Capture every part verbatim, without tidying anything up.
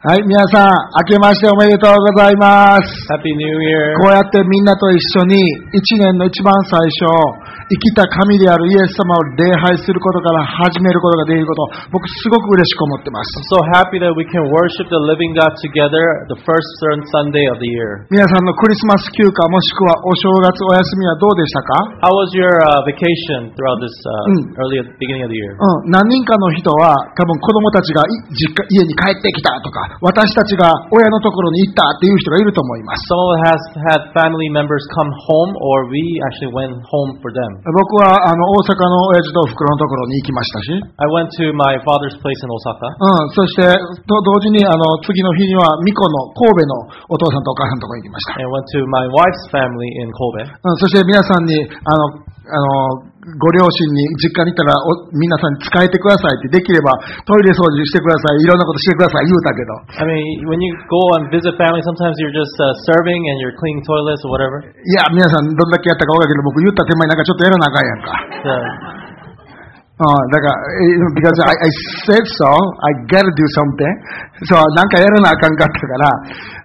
はい、皆さん、明けましておめでとうございます。 Happy New Year. こうやってみんなと一緒に、一年の一番最初、生きた神であるイエス様を礼拝することから始めることができること、僕すごく嬉しく思ってます。 I'm so happy that we can worship the living God together the first Sunday of the year. 皆さんのクリスマス休暇もしくはお正月お休みはどうでしたか？ How was your、uh, vacation throughout this、uh, early beginning of the year? うん、何人かの人は多分子供たちが実家家に帰ってきたとか、私たちが親のところに行ったっていう人がいると思います。 Some of us has had family members come home, or we actually went home for them. 僕はあの大阪の親父とお袋のところに行きましたし、 I went to my father's place in Osaka. うん、そしてと同時にあの次の日には巫女の神戸のお父さんとお母さんのところに行きました。 And went to my wife's family in Kobe. うん、そして皆さんにあのあのご両親に実家に行ったらお皆さんに仕えてくださいって、できればトイレ掃除してください、いろんなことしてください言うたけど。 I mean, when you go and visit family, sometimes you're just、uh, serving and you're cleaning toilets or whatever. いや、皆さんどんだけやったか分かるけど、僕言った手前なんかちょっとやらなあかんやんか。 Yeah. うん、だから、because I, I said so, I gotta do something. そう、なんかやらなあかんかったから、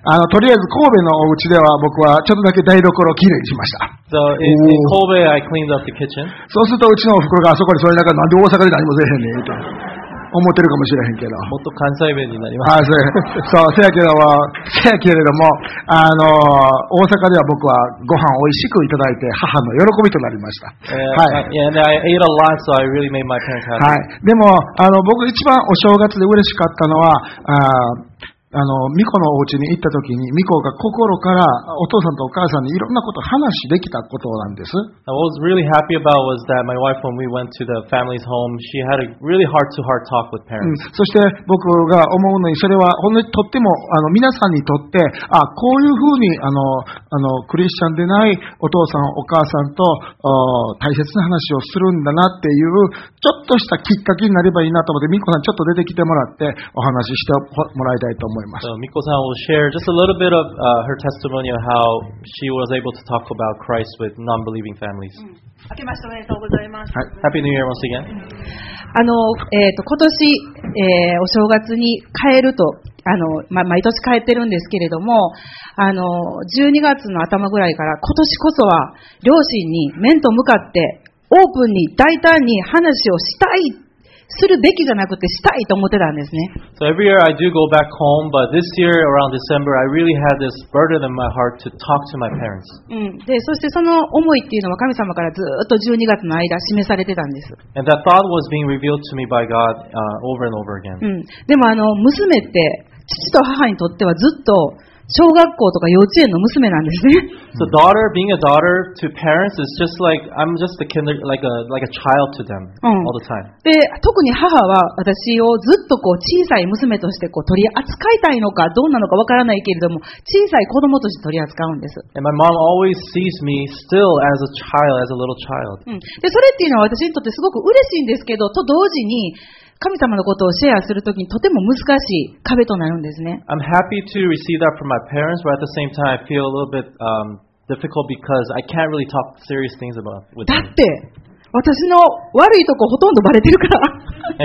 あの、とりあえず神戸のお家では僕はちょっとだけ台所をきれいにしました。 So in, in Kobe, I cleaned up the kitchen. そうするとうちのお袋があそこにそれだからなんで大阪で何もせえへんねんって思ってるかもしれへんけど。 もっと関西弁になります。 あ、そう、そう、せやけども、せやけれども、あの、大阪では僕はご飯を美味しくいただいて母の喜びとなりました。 はい。Yeah, and I ate a lot, so I really made my parents happy. はい。でも、あの、僕一番お正月で嬉しかったのは、ああの、巫女のお家に行った時に、巫女が心からお父さんとお母さんにいろんなことを話できたことなんです。 What I was really happy about was that my wife, when we went to the family's home, she had a really heart-to-heart talk with parents. うん、そして僕が思うのに、それは本当にとってもあの皆さんにとって、あ、こういうふうにあのあのクリスチャンでないお父さんお母さんと大切な話をするんだなっていうちょっとしたきっかけになればいいなと思って、巫女さんちょっと出てきてもらってお話ししてもらいたいと思います。 So Miko-san will share just a little bit of uh, her testimony of how she was able to talk about Christ with non-believing families. 明けましておめでとうございます。 はい、Happy New Year once again. あの、えっと、今年、えー、お正月に帰ると、あの、ま、毎年帰ってるんですけれども、あの、じゅうにがつの頭ぐらいから今年こそは両親に面と向かってオープンに大胆に話をしたいするべきじゃなくてしたいと思ってたんですね。 So every year I do go back home, but this year around December I really had this burden in my heart to talk to my parents. うん、で、そしてその思いっていうのは神様からずっとじゅうにがつの間示されてたんです。 And that thought was being revealed to me by God、uh, over and over again. うん、でもあの娘って父と母にとってはずっと小学校とか幼稚園の娘なんですね。 So daughter, being a daughter to parents is just like I'm just a kinder, like a like a child to them、うん、all the time. で、特に母は私をずっとこう小さい娘としてこう取り扱いたいのかどうなのかわからないけれども、小さい子供として取り扱うんです。 And my mom always sees me still as a child, as a little child. うん、で、それっていうのは私にとってすごく嬉しいんですけど、と同時に神様のことをシェアするときにとても難しい壁となるんですね。 I'm happy to receive that from my parents, but at the same time I feel a little bit um, difficult because I can't really talk serious things about with them. だって私の悪いとこほとんどバレてるから。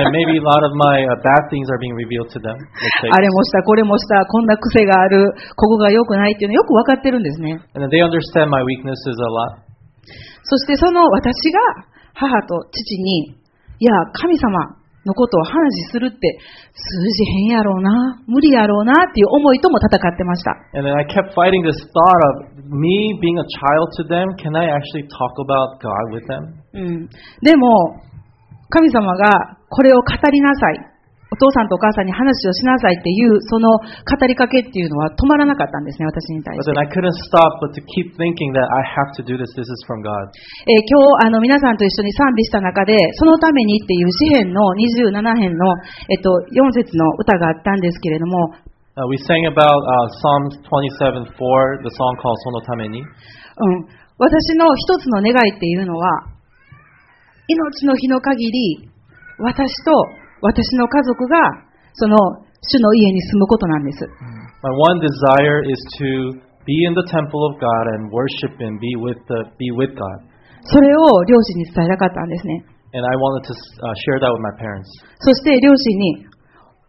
And maybe a lot of my、uh, bad things are being revealed to them. あれもしたこれもしたこんな癖があるここが良くないっていうのよく分かってるんですね。 And they understand my weaknesses a lot. そしてその私が母と父に、いや神様のことを話するって数字変やろうな、無理やろうなっていう思いとも戦ってました。 And then I kept fighting this thought of me being a child to them. Can I actually talk about God with them? うん。でも神様がこれを語りなさい。お父さんとお母さんに話をしなさいっていうその語りかけっていうのは止まらなかったんですね、私に対して。 But then I couldn't stop but to keep thinking that I have to do this. This is from God. えー、今日あの皆さんと一緒に賛美した中で、そのためにっていう詩編のにじゅうなな編のえっとよん節の歌があったんですけれども、 uh, we sang about、uh, Psalms twenty-seven four, the song called そのために。 うん、私の一つの願いっていうのは、命の日の限り私と私の家族がその主の家に住むことなんです。 My one desire is to be in the temple of God and worship and be with the, be with God. それを両親に伝えたかったんですね。 And I wanted to、uh, share that with my parents. そして両親に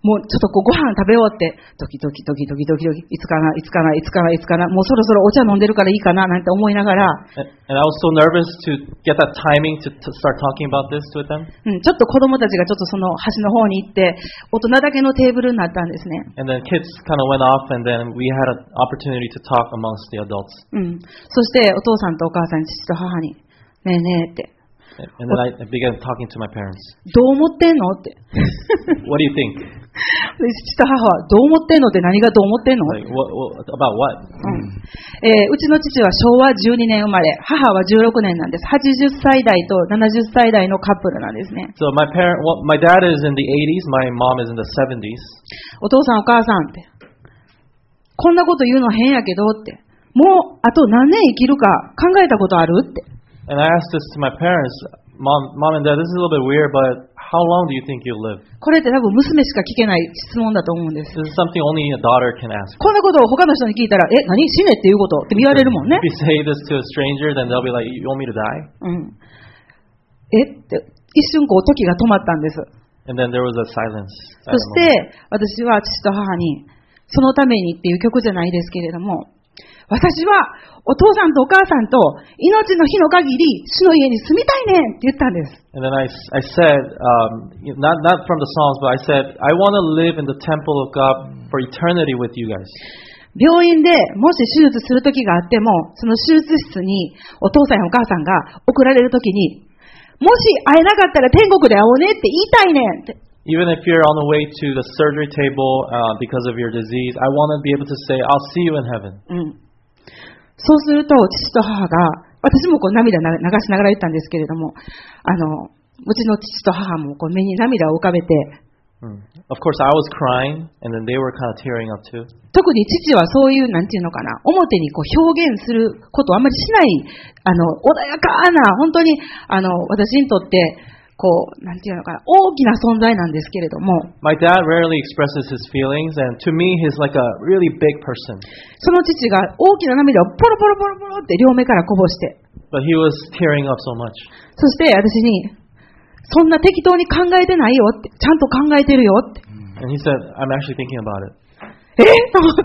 もうちょっとこうご飯食べようって、ドキドキドキドキドキドキ、いつかな、いつかな、いつかな、いつかな、もうそろそろお茶飲んでるからいいかな、なんて思いながら、 And, and I was so nervous to get that timing to, to start talking about this with them. うん、ちょっと子供たちがちょっとその端の方に行って、大人だけのテーブルになったんですね。 And then kids kind of went off, and then we had an opportunity to talk amongst the adults. うん。そしてお父さんとお母さん、父と母に、ねえねえって。 And and then I I began talking to my parents. どう思ってんのって。 What do you think? で父と母はどう思ってんのって何がどう思ってんの、 Like, what, what, about what? うんえー、うちの父はしょうわじゅうにねん生まれ、母はじゅうろくねんなんです。はちじゅっさい代とななじゅっさい代のカップルなんですね。 So my parent, well, my dad is in the eighties, my mom is in the seventies. お父さんお母さんって、こんなこと言うの変やけどって、もうあと何年生きるか考えたことあるって。 And I asked this to my parents, mom, mom and dad, this is a little bit weird, but how long do you think you'll live? これって多分娘しか聞けない質問だと思うんです。 This is something only a daughter can ask. こんなことを他の人に聞いたら、え、何死ねっていうことって言われるもんね。 If you say this to a stranger, then they'll be like, you want me to die? うん。えって一瞬こう時が止まったんです。 And then there was a silence. そして私は父と母に、そのためにっていう曲じゃないですけれども、私はお父さんとお母さんと命の日の限り主の家に住みたいねんって言ったんです。 And then I, I said, um, not, not from the Psalms, but I said, I want to live in the temple of God for eternity with you guys. 病院でもし手術する時があっても、その手術室にお父さんやお母さんが送られる時に、もし会えなかったら天国で会おうねって言いたいねんって。 Even if you're on the way to the surgery table uh, because of your disease, I want to be able to say, I'll see you in heaven. うん。そうすると父と母が、私もこう涙流しながら言ったんですけれども、あのうちの父と母もこう目に涙を浮かべて、 Mm. Of course, I was crying, and then they were kind of tearing up too. 特に父はそういうなんていうのかな、表にこう表現することをあんまりしない、あの穏やかな本当にあの私にとってこうなんていうのかな、大きな存在なんですけれども。 My dad rarely expresses his feelings, and to me, he's like a really big person. その父が大きな涙をポロポロポロポロって両目からこぼして。 But he was tearing up so much. そして私に。そんな適当に考えてないよって、ちゃんと考えてるよって。 And he said, I'm actually thinking about it. えと思って。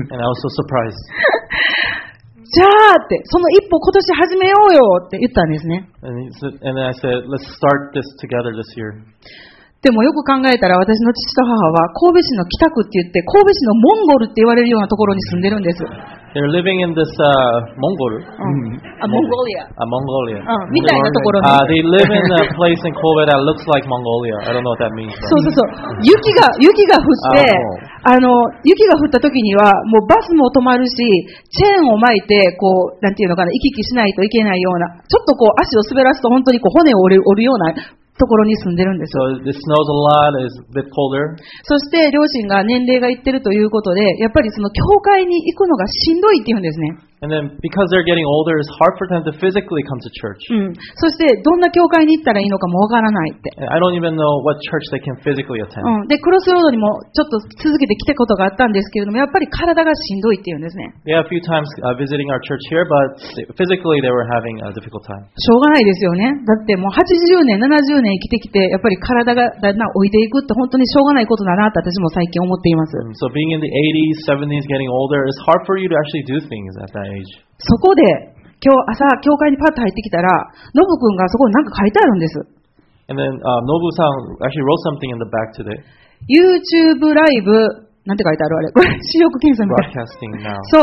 And I was so surprised. じゃあって、その一歩今年始めようよって言ったんですね。 And, he said, and then I said, let's start this together this year. でもよく考えたら私の父と母は神戸市の北区って言って神戸市のモンゴルって言われるようなところに住んでるんです。 They're living in this uh, Mongol. あ、モンゴリア。 Uh, Mongolia. うん、みたいなところに。 Uh, they live in a place in Kobe that looks like Mongolia. I don't know what that means. そうそうそう。雪が、雪が降って、あの、雪が降った時には、もうバスも止まるし、チェーンを巻いて、こう、なんていうのかな、行き来しないといけないような、ちょっとこう、足を滑らすと本当にこう、骨を折る、折るような、ところに住んでるんです。 So it snows a lot, it's a bit colder. そして両親が年齢がいってるということで、やっぱりその教会に行くのがしんどいって言うんですね。 And then because they're getting older, it's hard for them to physically come to church. うん。そしてどんな教会に行ったらいいのかもわからないって。 And I don't even know what church they can physically attend. うん。で、クロスロードにもちょっと続けて来たことがあったんですけれども、やっぱり体がしんどいって言うんですね。 Yeah, a few times uh, visiting our church here, but physically they were having a difficult time. しょうがないですよね。だってもうはちじゅうねん、ななじゅうねん生きてきて、やっぱり体がだんだん老いていくって本当にしょうがないことだなって私も最近思っています。 So being in the eighties, seventies, getting older, it's hard for you to actually do things at that age. そこで今日朝教会にパッと入ってきたら、ノブ君がそこに何か書いてあるんです。 And then uh, Nobu-san actually wrote something in the back today. YouTube ライブなんて書いてあるあれ。これ視力検査みたいな。 Broadcasting now. そう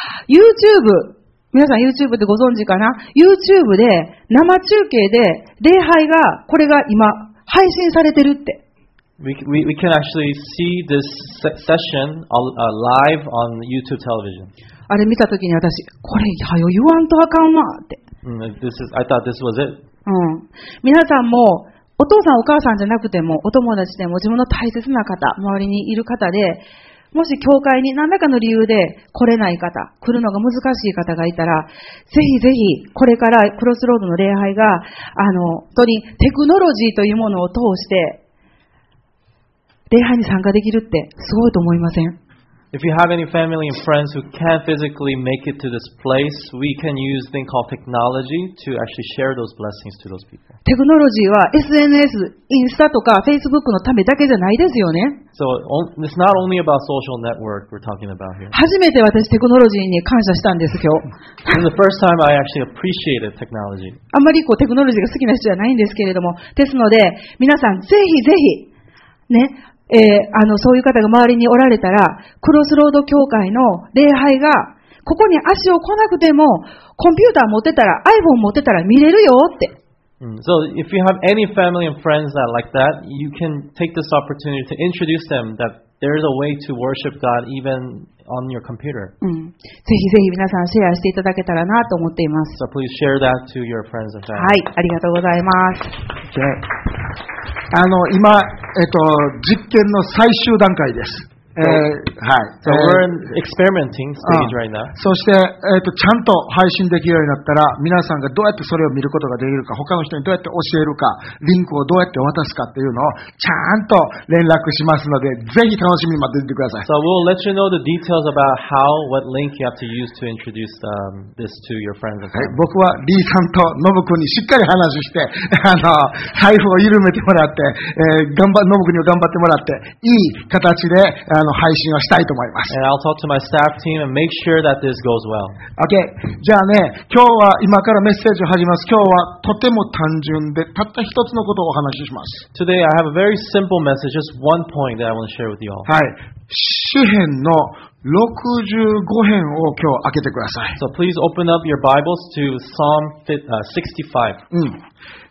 。YouTube 皆さん YouTube ってご存知かな？ YouTube で生中継で礼拝がこれが今配信されてるって。 We, we, we can actually see this session uh, live on YouTube television. あれ見たときに私、これはよ言わんとあかんわって。 Mm, this is, I thought this was it. うん。皆さんもお父さんお母さんじゃなくてもお友達でも自分の大切な方、周りにいる方で、もし教会に何らかの理由で来れない方、来るのが難しい方がいたら、ぜひぜひこれからクロスロードの礼拝が、あの、本当にテクノロジーというものを通して、礼拝に参加できるってすごいと思いません？ If you have any family and friends who can't physically make it to this place, we can use a thing called technology to actually share those blessings to those people. テクノロジーは エスエヌエス、インスタとか Facebook のためだけじゃないですよね。 So it's not only about social network we're talking about here. 初めて私テクノロジーに感謝したんです、今日。 This is the first time I actually appreciated technology. あんまりこうテクノロジーが好きな人じゃないんですけれども、ですので、皆さんぜひぜひ、ね、えー、あの、そういう方が周りにおられたら、クロスロード教会の礼拝が、ここに足を来なくても、コンピューター持ってたら、iPhone 持ってたら見れるよって。 Mm. So if you have any family and friends that like that, you can take this opportunity to introduce them that there is a way to worship God even on your computer. うん、ぜひぜひ皆さんシェアしていただけたらなと思っています。 So please share that to your friends and family. はい、ありがとうございます。 Okay. あの今、えっと、実験の最終段階です。えー、はい。 So we're in experimenting stage right now. そして、えっと、ちゃんと配信できるようになったら、皆さんがどうやってそれを見ることができるか、他の人にどうやって教えるか、リンクをどうやって渡すかっていうのを、ちゃんと連絡しますので、ぜひ楽しみに待っていてください。 So we'll let you know the details about how, what link you have to use to introduce um, this to your friends and family. はい、僕はリーさんとノブ君にしっかり話して、あの、財布を緩めてもらって、えー、頑張、ノブ君に頑張ってもらって、いい形で、あの、配信をしたいと思います。 And I'll talk to my staff team and make sure that this goes well. OK。じゃあね、今日は今からメッセージを始めます。今日はとても単純で、たった一つのことをお話しします。 Today I have a very simple message, just one point that I want to share with you all. はい。詩編のろくじゅうご編を今日開けてください。 So please open up your Bibles to Psalm sixty-five. うん。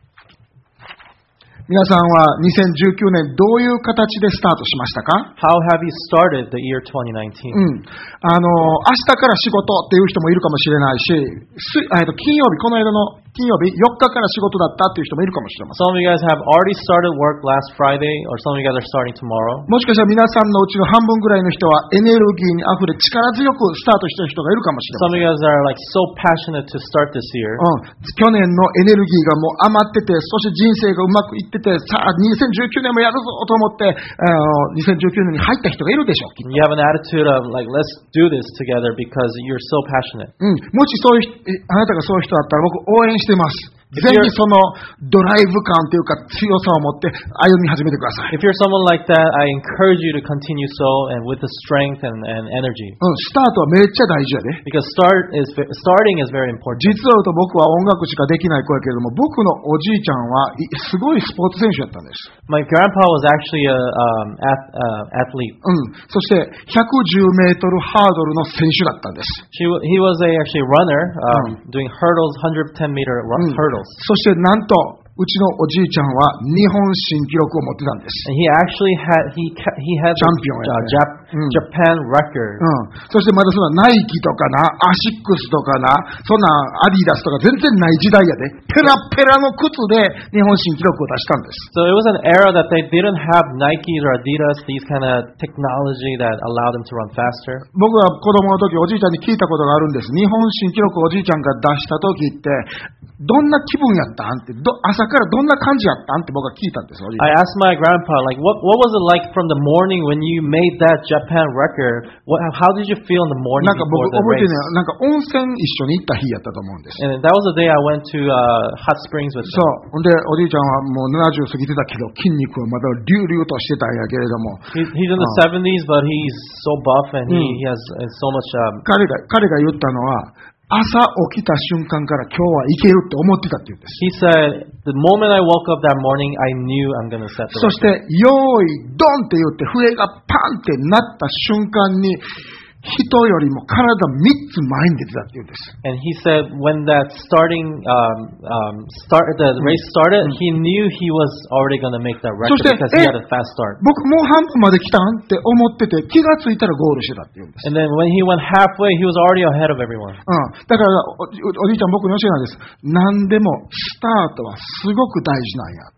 皆さんはにせんじゅうきゅうねんどういう形でスタートしましたか？ How have you started the year twenty nineteen? うん。あの、明日から仕事っていう人もいるかもしれないし、すえっと金曜日、この間の金曜日、よっかから仕事だったっていう人もいるかもしれません。 Some of you guys have already started work last Friday, or some of you guys are starting tomorrow. もしかしたら皆さんのうちの半分ぐらいの人はエネルギーにあふれ力強くスタートしている人がいるかもしれま Some of you guys are like so passionate to start this year. せん。うん。去年のエネルギーがもう余ってて、そして人生がうまくいってて、さあにせんじゅうきゅうねんもやるぞと思って、あのにせんじゅうきゅうねんに入った人がいるでしょう。 You have an attitude of like, let's do this together because you're so passionate. うん。もしそういう人、あなたがそういう人だったら僕応援してます。ぜひそのドライブ感というか強さを持って歩み始めてください。 If you're someone like that, I encourage you to continue so and with the strength and, and energy. うん、スタートはめっちゃ大事やで。 Because start is starting is very important. 実を言うと僕は音楽しかできない子やけれども、僕のおじいちゃんはいすごいスポーツ選手やったんです。 My grandpa was actually a um, ath, uh, athlete. うん。そしてひゃくじゅうメートルハードルの選手だったんです。 She, he was a actually runner, um, doing hurdles, one hundred ten meter run, hurdles. そしてなんとうちのおじいちゃんは日本新記録を持ってたんです。 And he actually had he he had チャンピオンやね。 uh, Jap, Japan record. うん。そしてまだそんなナイキとかな、アシックスとかな、そんなアディダスとか全然ない時代やで。ペラペラの靴で日本新記録を出したんです。 So it was an era that they didn't have Nikes or Adidas, these kind of technology that allowed them to run faster. 僕は子供の時おじいちゃんに聞いたことがあるんです。日本新記録をおじいちゃんが出した時ってどんな気分やったんってど朝からどんな感じやったんって僕は聞いたんです。 I asked my grandpa, like, what what was it like from the morning when you made that Japan record? What, how did you feel in the morning なんか僕 before the 覚えて race? ね、なんか温泉一緒に行った日やったと思うんです。 And that was the day I went to uh, Hot Springs with そ them. う。ほんでおじいちゃんはもうななじゅう過ぎてたけど筋肉はまだ隆々としてたんやけれども、 He, he's in the seventies, but he's so buff and he, he has so much. Um, 彼が彼が言ったのは朝起きた瞬間から今日はいけるって思ってたって言うんです。 he said, the moment I woke up that morning, I knew I'm going to set the そして record. 用意ドンって言って笛がパンってなった瞬間に人よりも体みっつ前に出てたって言うんです。 And he said when that starting um, um, start the race started, he knew he was already going to make that record So, because eh, he had a fast start. 僕もう半分まで来たんって思ってて気がついたらゴールしてたって言うんです。 And then when he went halfway, he was already ahead of everyone. うん、だからお、おじいちゃん僕に教えなんです。何でもスタートはすごく大事なんや。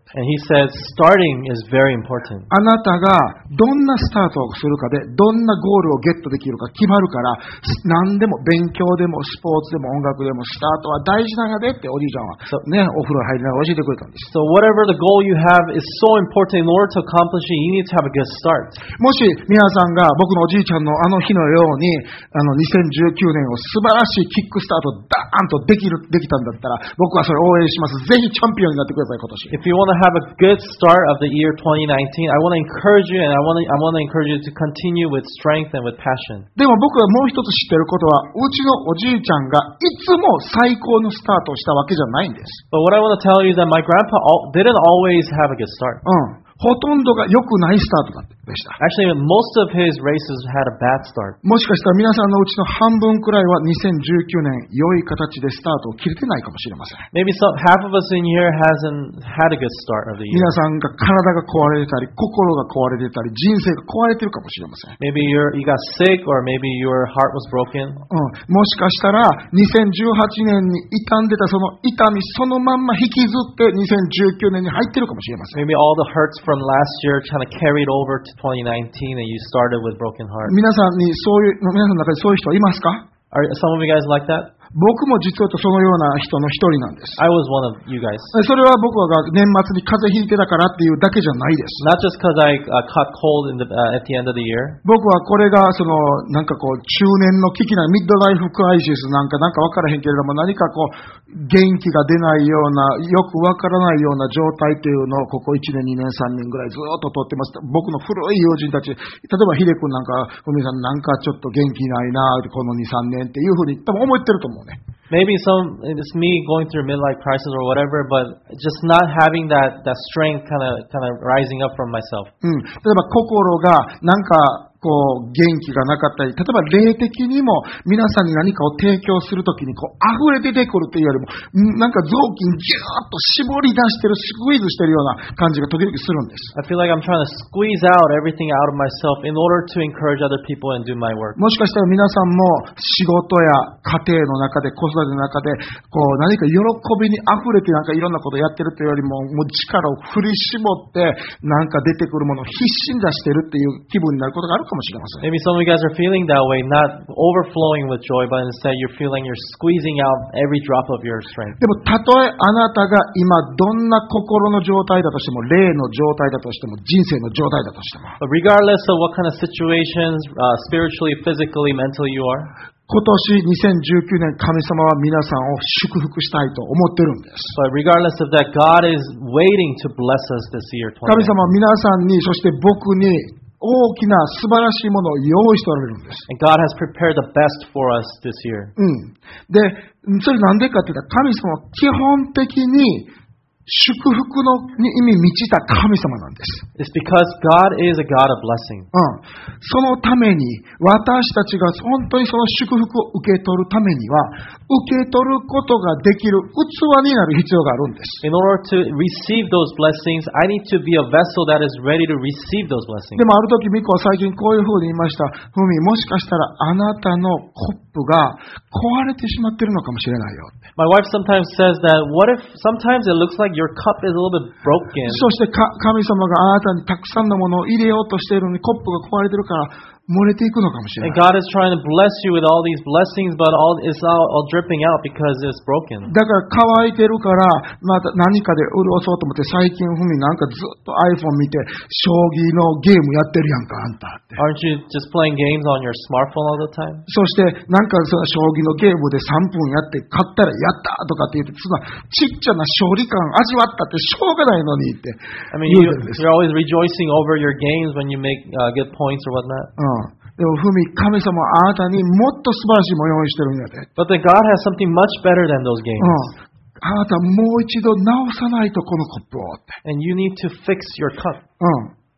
And he said, starting is very important. あなたがどんなスタートをするかで、どんなゴールをゲットできるか決まるから、何でも勉強でもスポーツでも音楽でもスタートは大事なんやでっておじいちゃんは、ね、お風呂入りながら教えてくれたんです。 So whatever the goal you have is so important. In order to accomplish it, you need to have a good start. もし皆さんが僕のおじいちゃんのあの日のように、あのにせんじゅうきゅうねんを素晴らしいキックスタートダーンとできる、できたんだったら、僕はそれ応援します。ぜひチャンピオンになってください、今年。 If you want to have a good start of the year twenty nineteen, I want to encourage you, and I want to, I want to encourage you to continue with strength and with passion. でも僕はもう一つ知っていることは、うちのおじいちゃんがいつも最高のスタートをしたわけじゃないんです。 But what I want to tell you is that my grandpa al- didn't always have a good start. うん。ほとんどが良くないスタートでした。 Actually, most of his races had a bad start. もしかしたら皆さんのうちの半分くらいはにせんじゅうきゅうねん良い形でスタートを切れてないかもしれません。 Maybe some, half of us in here hasn't had a good start of the year. 皆さんが体が壊れてたり、心が壊れてたり、人生が壊れてるかもしれません。 Maybe you're, you got sick, or maybe your heart was broken. うん、もしかしたらにせんじゅうはちねんに傷んでたその痛みそのまんま引きずってにせんじゅうきゅうねんに入ってるかもしれません。 Maybe all the hurts from last year kind of carried over to twenty nineteen, and you started with broken heart. 皆さんにそういう皆さんの中でそういう人はいますか？ Are some of you guys like that? 僕も実はそのような人の一人なんです。 I was one of you guys. それは僕が年末に風邪ひいてたからっていうだけじゃないです。 Not just because I uh, caught cold in the, uh, at the end of the year. 僕はこれがそのなんかこう中年の危機なミッドライフクライシスなんかなんか分からへんけれども、何かこう元気が出ないようなよく分からないような状態っていうのをここいちねんにねんさんねんぐらいずっととってます。僕の古い友人たち、例えばヒデ君なんかふみさんなんかちょっと元気ないなこのにさんねんっていうふうに多分思ってると思うね。 Maybe some it's me going through midlife crisis or whatever, but just not having that that strength kind of kind of rising up from myself. うん。例えば心がなんかこう元気がなかったり、例えば霊的にも皆さんに何かを提供するときにこう溢れ出てくるっていうよりも、なんか臓器にギューッと絞り出してる、スクイーズしてるような感じが時々するんです。 I feel like I'm trying to squeeze out everything out of myself in order to encourage other people and do my work. もしかしたら皆さんも仕事や家庭の中で子育ての中でこう何か喜びに溢れてなんかいろんなことをやってるというよりも、もう力を振り絞ってなんか出てくるものを必死に出してるっていう気分になることがあるかもしれません。 Maybe some of you guys are feeling that way, not overflowing with joy, but instead you're feeling you're squeezing out every drop of your strength. でもたとえあなたが今どんな心の状態だとしても、霊の状態だとしても、人生の状態だとしても、 But regardless of what kind of situations, uh, spiritually, physically, mentally you are, 今年にせんじゅうきゅうねん神様は皆さんを祝福したいと思ってるんです。 but regardless of that, God is waiting to bless us this year. 神様は皆さんに、そして僕に大きな素晴らしいものを用意しておられるんです。 And God has prepared the best for us this year. うん。で、それなんでかって言ったら、神様は基本的に祝福のに意味満ちた神様なんです。 It's because God is a God of blessing. うん。そのために、私たちが本当にその祝福を受け取るためには、受け取ることができる器になる必要があるんです。 In order to receive those blessings, I need to be a vessel that is ready to receive those blessings. でもある時、ミコは最近こういうふうに言いました。ふみ、もしかしたらあなたのコップが壊れてしまっているのかもしれないよって。 My wife sometimes says that, what if sometimes it looks like your cup is a little bit broken? そしてか神様があなたにたくさんのものを入れようとしているのにコップが壊れてるから漏れていくのかもしれな And い。 God is trying to bless you with all these blessings, but all it's all, all dripping out because it's broken. だから乾いてるからまた何かで潤そうと思って、最近ふみなんかずっと iPhone 見て将棋のゲームやってるやんかあんたって。 Aren't you just playing games on your smartphone all the time? そしてなんかその将棋のゲームでさんぷんやって勝ったらやったとかって言って、そんなちっちゃな勝利感味わったってしょうがないのにって I mean, 言 you, うてるんです。 you're always rejoicing over your games when you make uh, good points or whatnot. うん。でもふみ、神様はあなたにもっと素晴らしいものを用意してるんやで。 But then God has something much better than those games. うん。あなたもう一度直さないとこのコップをって。 And you need to fix your cup. うん。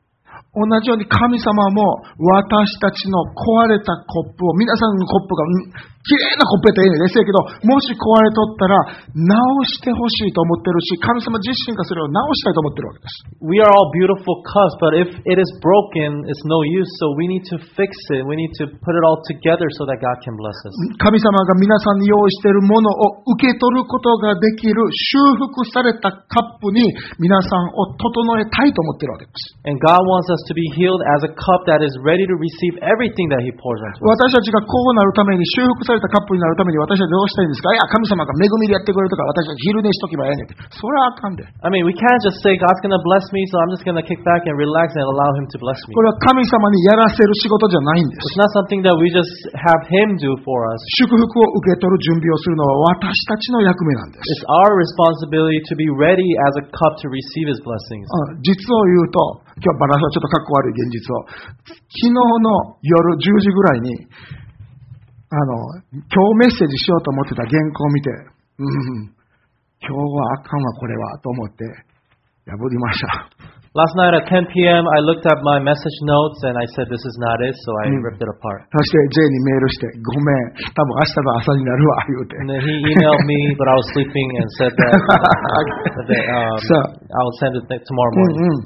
同じように神様も私たちの壊れたコップを、皆さんのコップが綺麗なコップやったらいいねですけど、もし壊れとったら直してほしいと思ってるし、神様自身がそれを直したいと思ってるわけです。 We are all beautiful cups, but if it is broken, it's no use. So we need to fix it. We need to put it all together so that God can bless us. 神様が皆さんに用意しているものを受け取ることができる修復されたカップに皆さんを整えたいと思ってるわけです。 And God wants us to be healed as a cup that is ready to receive everything that He pours into us. 私たちがこうなるために、修復されたカップになるために私たちどうしたいんですか？いや、神様が恵みでやってくれるとか、私たち昼寝しとけばええねんって。それはあかんで。 I mean, we can't just say God's going to bless me, so I'm just going to kick back and relax and allow Him to bless me. これは神様にやらせる仕事じゃないんです。 It's not something that we just have Him do for us. 祝福を受け取る準備をするのは私たちの役目なんです。 It's our responsibility to be ready as a cup to receive His blessings. 実を言うと、今日バランスはちょっとかっこ悪い現実を。昨日の夜じゅうじぐらいに、あの、今日メッセージしようと思ってた原稿を見て、うん、今日はあかんわこれはと思って破りました。 Last night at ten p.m. I looked at my message notes and I said this is not it, so I ripped it apart. そして J にメールしてごめん、多分明日の朝になるわ言うて。 And then he emailed me, but I was sleeping and said that, uh, that um, so, I'll send it tomorrow morning. うんうん、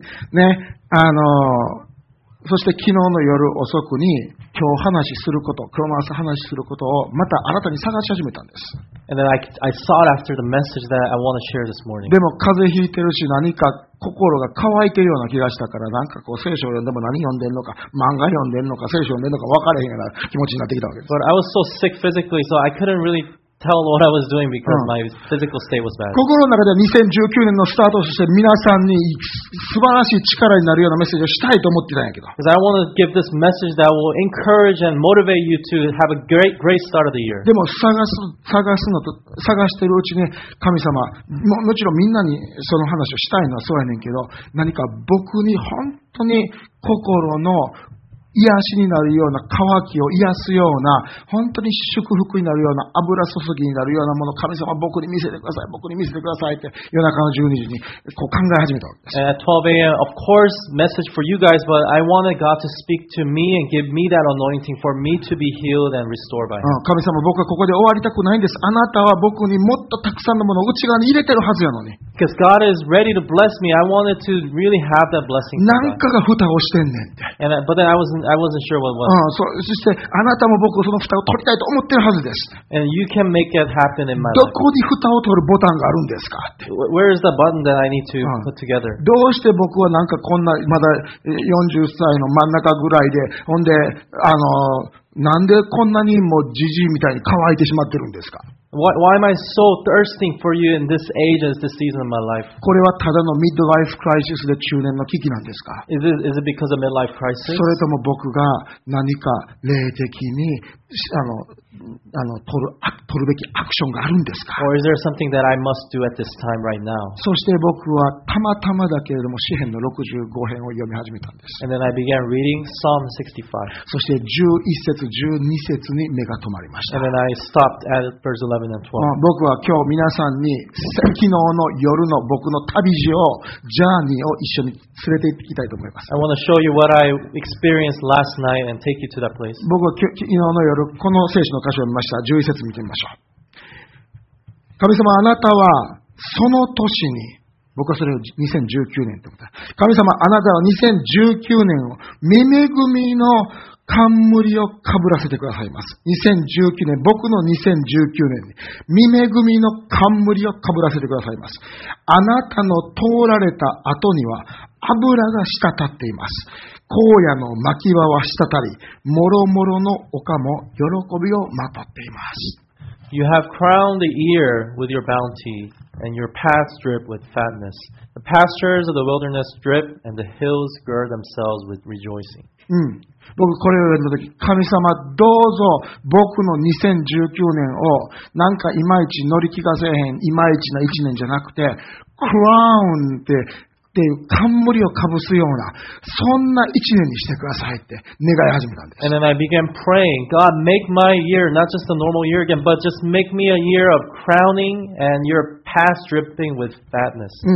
ね、あのそして昨日の夜遅くに今日話すること、今日の朝話することをまた新たに探し始めたんです。 And then I, I sought after the message that I want to share this morning. でも風邪ひいてるし何か心が乾いてるような気がしたから、なんかこう聖書を読んでも何読んでんのか、漫画読んでんのか、聖書読んでんのか分からへんような気持ちになってきたわけです。 But I was so sick physically, so I couldn't really tell what I was doing because my physical state was bad. 心の中ではにせんじゅうきゅうねんのスタートとして皆さんに素晴らしい力になるようなメッセージをしたいと思ってたんやけど。 Because I want to give this message that will encourage and motivate you to have a great, great start of the year. でも探す、探すのと、探してるうちに神様、も、もちろんみんなにその話をしたいのはそうやねんけど、何か僕に本当に心の癒しになるような、渇きを癒すような、本当に祝福になるような、油注ぎになるようなもの、神様僕に見せてください、僕に見せてくださいって、夜中のじゅうにじにこう考え始めたわけです。 And at twelve a.m., of course, message for you guys, but I wanted God to speak to me and give me that anointing for me to be healed and restored by Him. 神様、僕はここで終わりたくないんです。あなたは僕にもっとたくさんのものを内側に入れてるはずやのに。 Because God is ready to bless me, I wanted to really have that blessing. なんかが蓋をしてんねんって。 And I, but then I wasn't, I wasn't sure what was. うん、そ, そしてあなたも僕その蓋を取りたいと思ってるはずです。 And you can make it happen in my ど life. こに蓋を取るボタンがあるんですかって。 Where is the button that I need to put together? どうして僕はなんかこんなまだよんじゅっさいの真ん中ぐらいで、ほんであのなんでこんなにもじじいみたいに乾いてしまってるんですか。 Why, why am I so thirsting for you in this age and this season of my life? これはただのミッドライフクライシスで中年の危機なんですか。 Is it, is it because of midlife crisis? それとも僕が何か霊的にあのあの取る取るべきアクションがあるんですか。 Or is there something that I must do at this time right now? そして僕はたまたまだけれども詩編のろくじゅうご編を読み始めたんです。 And then I began reading Psalm sixty-five. そしてじゅういっ節じゅうに節に目が止まりました。 And then I stopped at verse eleven and twelve. 僕は今日皆さんに昨日の夜の僕の旅路をジャーニーを一緒に連れて行きたいと思います。 I want to show you what I experienced last night and take you to that place. 僕は昨日の夜この聖書の箇所を見ました。じゅういっ節見てみましょう。神様、あなたはその年に、僕はそれをにせんじゅうきゅうねんということだ。神様、あなたはにせんじゅうきゅうねんを御恵みの冠をかぶらせてくださいます。にせんじゅうきゅうねん、僕のにせんじゅうきゅうねんに、御恵みの冠をかぶらせてくださいます。あなたの通られた後には、油が滴っています。荒野の牧場は滴り、もろもろの丘も喜びをまとっています。 You have crowned the ear with your bounty, and your paths drip with fatness. The pastures of the wilderness drip, and the hills gird themselves with rejoicing. うん。僕これを読んだとき、神様どうぞ僕のにせんじゅうきゅうねんをなんかいまいち乗り気がせえへん、いまいちないちねんじゃなくて、クラウンってっていう冠をかぶすような、そんな一年にしてくださいって願い始めたんです。 And then I began praying, God, make my year not just a normal year again, but just make me a year of crowning and your past dripping with fatness. うん。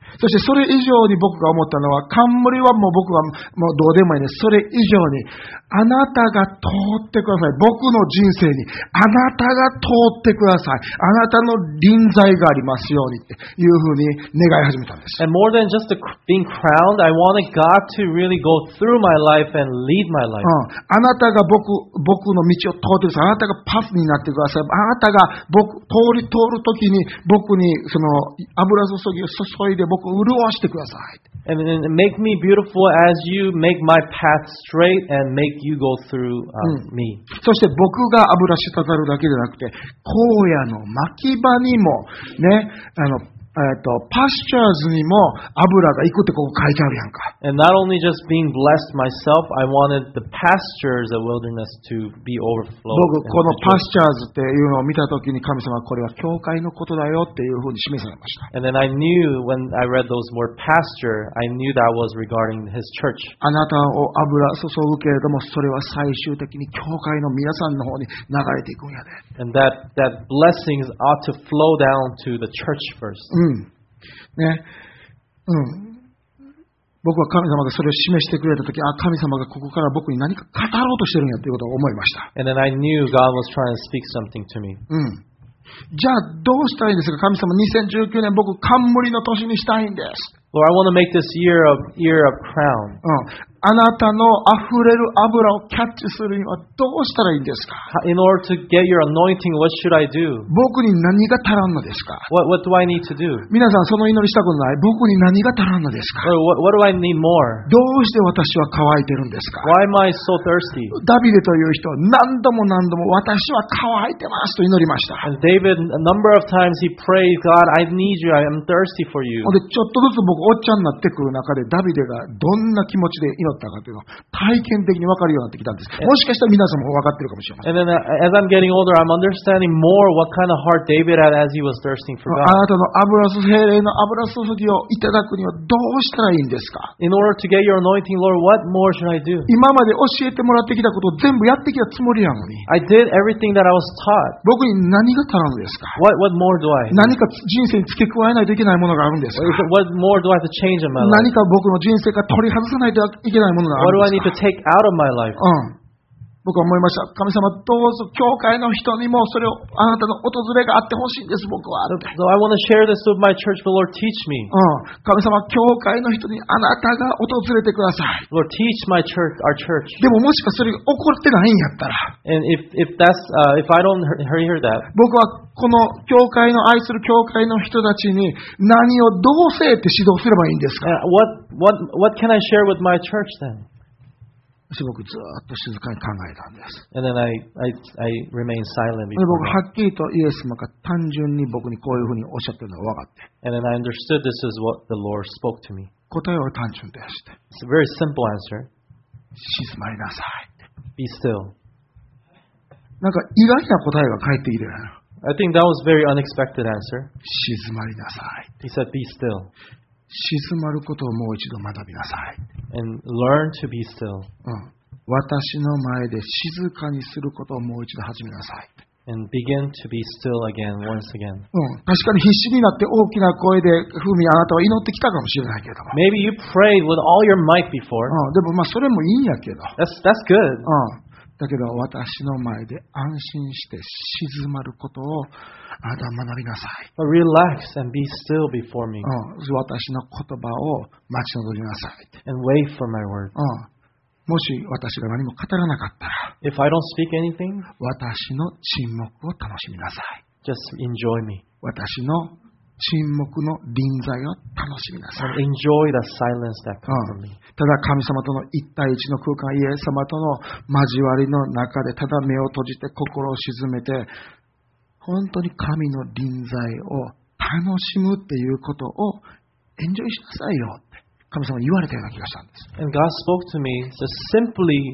そしてそれ以上に僕が思ったのは、冠はもう僕はもうどうでもいいです。それ以上に、あなたが通ってください。僕の人生に、あなたが通ってください。あなたの臨在がありますようにっていうふうに願い始めたんです。 And more than just the, being crowned, I wanted God to really go through my life and lead my life. うん、あなたが僕、僕の道を通ってください。あなたがパスになってください。あなたが僕、通り通るときに僕にその油注ぎを注いで僕を潤してください。 And, and make me beautiful as you make my path straight and make you go through um, me. そして僕が油滴るだけじゃなくて、荒野の牧場にもね、あのえっと、パスチャーズにも油が行くってここ書いてあるやんか。 And not only just being blessed myself, I wanted the pastures of wilderness to be overflowed. 僕、このパスチャーズっていうのを見たときに神様はこれは教会のことだよっていうふうに示されました。 And then I knew when I read those word pasture, I knew that was regarding His church. あなたを油注ぐけれども、それは最終的に教会の皆さんの方に流れていくんやで。 And that, that blessings ought to flow down to the church first. うん。ね。うん。僕は神様がそれを示してくれたとき、あ、神様がここから僕に何か語ろうとしてるんやということを思いました。 And then I knew God was trying to speak something to me. うん。じゃあどうしたらいいんですか？神様、にせんじゅうきゅうねん僕冠の年にしたいんです。 Lord, I want to make this year of year of crown. うん。あなたの溢れる油をキャッチするにはどうしたらいいんですか？ In order to get your anointing, what should I do? 僕に何が足らんのですか？ What, what do I need to do? 皆さんその祈りしたことない？僕に何が足らんのですか？ What, what do I need more? どうして私は乾いてるんですか？ Why am I so thirsty? ダビデという人は何度も何度も私は乾いてますと祈りました。 And David, a number of times he prayed, God, I need you, I am thirsty for you. でちょっとずつ僕おっちゃんになってくる中でダビデがどんな気持ちで祈ったかというのを体験的に分かるようになってきたんです。もしかしたら皆さんも分かってるかもしれません。 And then uh, as I'm getting older, I'm understanding more what kind of heart David had as he was thirsting for あ God. なたの油注ぎ、精霊の油注ぎをいただくにはどうしたらいいんですか？ In order to get your anointing, Lord, what more should I do? 今まで教えてもらってきたことを全部やってきたつもりやのに、 I did everything that I was taught. 僕に何が足らんのですか？ What, what more do I? 何か人生に付け加えないといけないものがあるんですか？ What more do I have to change in my 何 life? か僕の人生から取り外さないといけないものがあ What る do ん I です need か？ to take out of my life? うん。僕は思いました。神様、どうぞ教会の人にもそれをあなたの訪れがあってほしいんです。僕はあるで。 So I want to share this with my church, but Lord, teach me. うん。神様、教会の人にあなたが訪れてください。 Lord, teach my church, our church. でももしかそれが起こってないんやったら、 And if if that's uh, if I don't hear, hear that, 僕はこの教会の愛する教会の人たちに何をどうせって指導すればいいんですか？ uh, what what what can I share with my church then? 僕ずっと静かに考えたんです。 And then I I I remain silent で before 僕 God. はっきりとイエス様が単純に僕にこういうふうにおっしゃってるのが分かって、 And then I understood this is what the Lord spoke to me. 答えは単純です。 It's a very simple answer. 静まりなさい。 Be still. なんか意外な答えが返ってきてる。 I think that was a very unexpected answer. 静まりなさい。 He said, "Be still 静まることをもう一度学びなさい。 and learn to be still うん、私の前で静かにすることをもう一度始めなさい。 and begin to be still again, once again." うん、確かに必死になって大きな声で、ふみあなたは祈ってきたかもしれないけども。 Maybe you prayed with all your might before. うん、でもまあそれもいいんやけど。 That's that's good. うん、だけど私の前で安心して静まることをあなたは学びなさい。 But relax and be still before me うん、私の言葉を待ち望みなさい。 and wait for my word. うん、もし私が何も語らなかったら、 If I don't speak anything, 私の沈黙を楽しみなさい。 just enjoy me 私の沈黙の臨在を楽しみなさ and い。 enjoy the silence that う comes from ん me. ただ神様との一対一の空間、イエス様との交わりの中で、ただ目を閉じて心を沈めて、本当に神の臨在を楽しむっていうことをエンジョイしなさいよって神様に言われたような気がしたんです。 And God spoke to me, so simply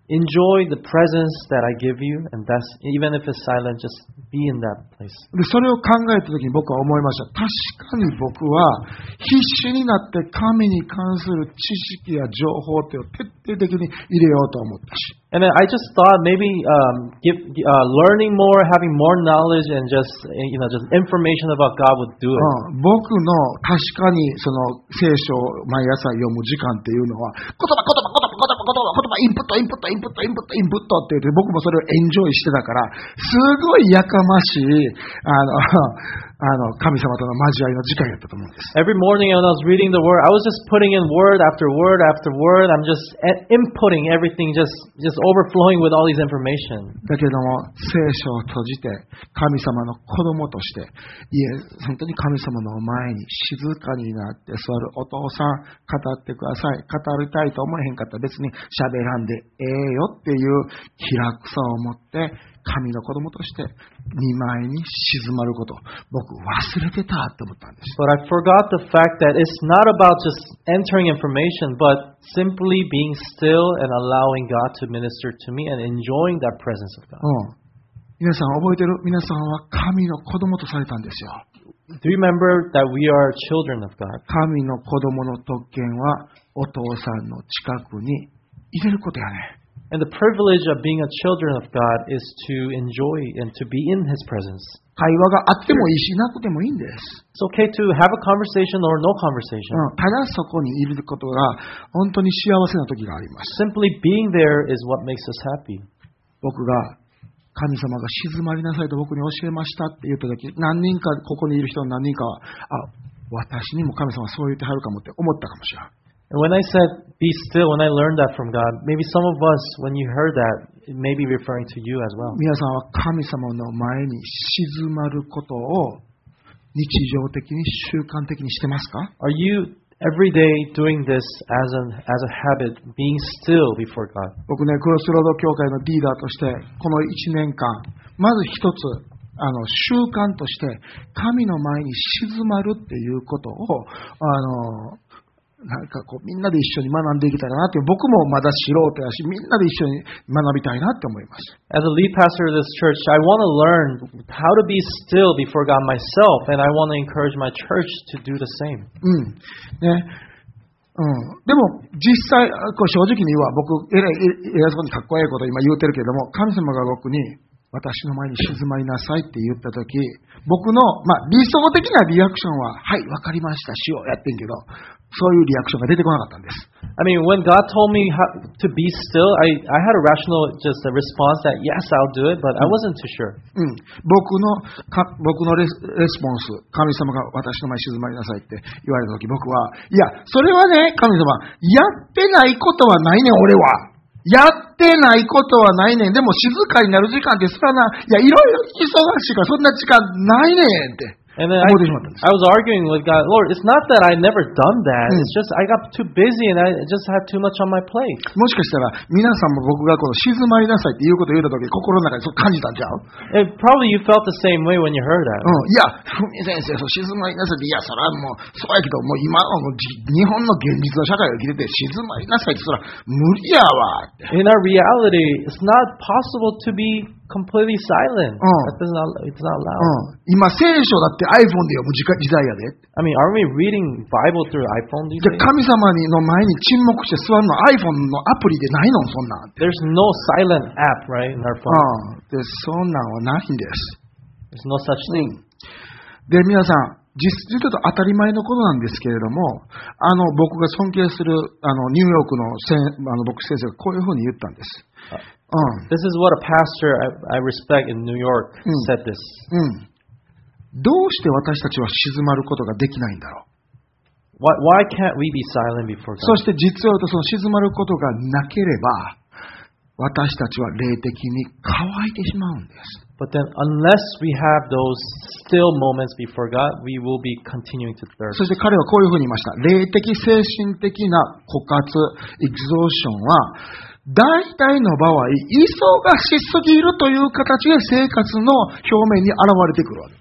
enjoy the presence that I give you, and that's even if it's silent, just be in that place. で、それを考えたときに僕は思いました。確かに僕は必死になって神に関する知識や情報ってを徹底的に入れようと思ったし。 And then I just thought maybe um, give, uh, learning more, having more knowledge, and just you know just information about God would do it. うん、僕の確かにその聖書を毎朝読む時間っていうのは言葉言葉言葉言葉言葉言葉インプットインプットインプットインプットインプットって言って僕もそれをエンジョイしてたからすごいやかましいあのあの神様との交わりの時間やったと思うんです。 Every morning when I was reading the Word, I was just putting in word after word after word. I'm just inputting everything, just just overflowing with all these information. だけども聖書を閉じて神様の子供としていえ本当に神様の前に静かになって座るお父さん語ってください語りたいと思えへんかったら別に喋らんでええよっていう気楽さを持って神の子供として見舞いに静まること僕忘れてたって思ったんです。 But I forgot the fact that it's not about just entering information, but simply being still and allowing God to minister to me and enjoying that presence of God. うん、皆さん覚えてる？皆さんは神の子供とされたんですよ。 Do you remember that we are children of God? 神の子供の特権はお父さんの近くに入れることやね。 And the privilege of being a children of God is to enjoy and to be in His presence. 会話があってもいいしなくてもいいんです。 It's okay to have a conversation or no conversation. うん、ただそこにいることが本当に幸せな時があります。 Simply being there is what makes us happy. 僕が神様が静まりなさいと僕に教えましたって言った時、何人かここにいる人の何人かは、あ、私にも神様はそう言ってはるかもって思ったかもしれない。 And when I said, be still, when I learned that from God, maybe some of us, when you heard that, it may be referring to you as well. 皆さんは神様の前に静まることを日常的に習慣的にしてますか？ Are you every day doing this as an as a habit, being still before God? 僕ね、クロスロード教会のリーダーとして、このいちねんかん、まず一つ、あの習慣として、神の前に静まるっていうことを、あの、なんかこうみんなで一緒に学んでいけたらなって、僕もまだ素人やし、みんなで一緒に学びたいなって思います。 As a lead pastor of this church, I want to learn how to be still before God myself, and I want to encourage my church to do the same. うん。ね。うん。でも、実際、こう正直に言うわ、僕、えらい、偉そうにかっこいいこと今言うてるけれども、神様が僕に、私の前に静まりなさいって言ったとき、僕の、まあ、理想的なリアクションは、はい、わかりました、しよう、やってんけど、そういうリアクションが出てこなかったんです。 I mean, when God told me how to be still, I, I had a rational just a response that, yes, I'll do it, but I wasn't too sure. うん。僕の、か僕のレス、レスポンス、神様が私の前に静まりなさいって言われたとき、僕は、いや、それはね、神様、やってないことはないねん、俺は。やってないことはないねん。でも静かになる時間ってそらな、いや、いろいろ忙しいからそんな時間ないねんって。 And then I, I was arguing with God, Lord, it's not that I never done that. Mm. It's just I got too busy and I just had too much on my plate. もしかしたら皆さんも僕がこの静まりなさいっていうことを言ったとき、心の中でそう感じたんちゃう？ And probably you felt the same way when you heard that. うん、いや、ふみ先生、そう静まりなさいって、いや、それはもう、そうやけど、もう今の日本の現実の社会を生きてて、静まりなさいって、それは無理やわって。 In our reality, it's not possible to be completely silent. That does not, it's not allowed. 今、聖書だって iPhone で読む時代やで。 I mean, are we reading Bible through iPhone these days? 神様の前に沈黙して座るの iPhone のアプリでないのそんなん。 There's no silent app, right, in our phone. で、そんなんはないんです。 There's no such thing. で、皆さん、実質ちょっと当たり前のことなんですけれども、あの、僕が尊敬する、あの、ニューヨークのせんあの牧師先生がこういうふうに言ったんです。 うん、This is what a pastor I, I respect in New York said this. うん。どうして私たちは静まることができないんだろう。 Why, why can't we be silent before God? そして実を言うとその静まることがなければ、私たちは霊的に乾いてしまうんです。 But then, unless we have those still moments before God, we will be continuing to thirst. そして彼はこういうふうに言いました。霊的精神的な枯渇、エクゾーションは、大体の場合、忙しすぎるという形で生活の表面に現れてくるわけです。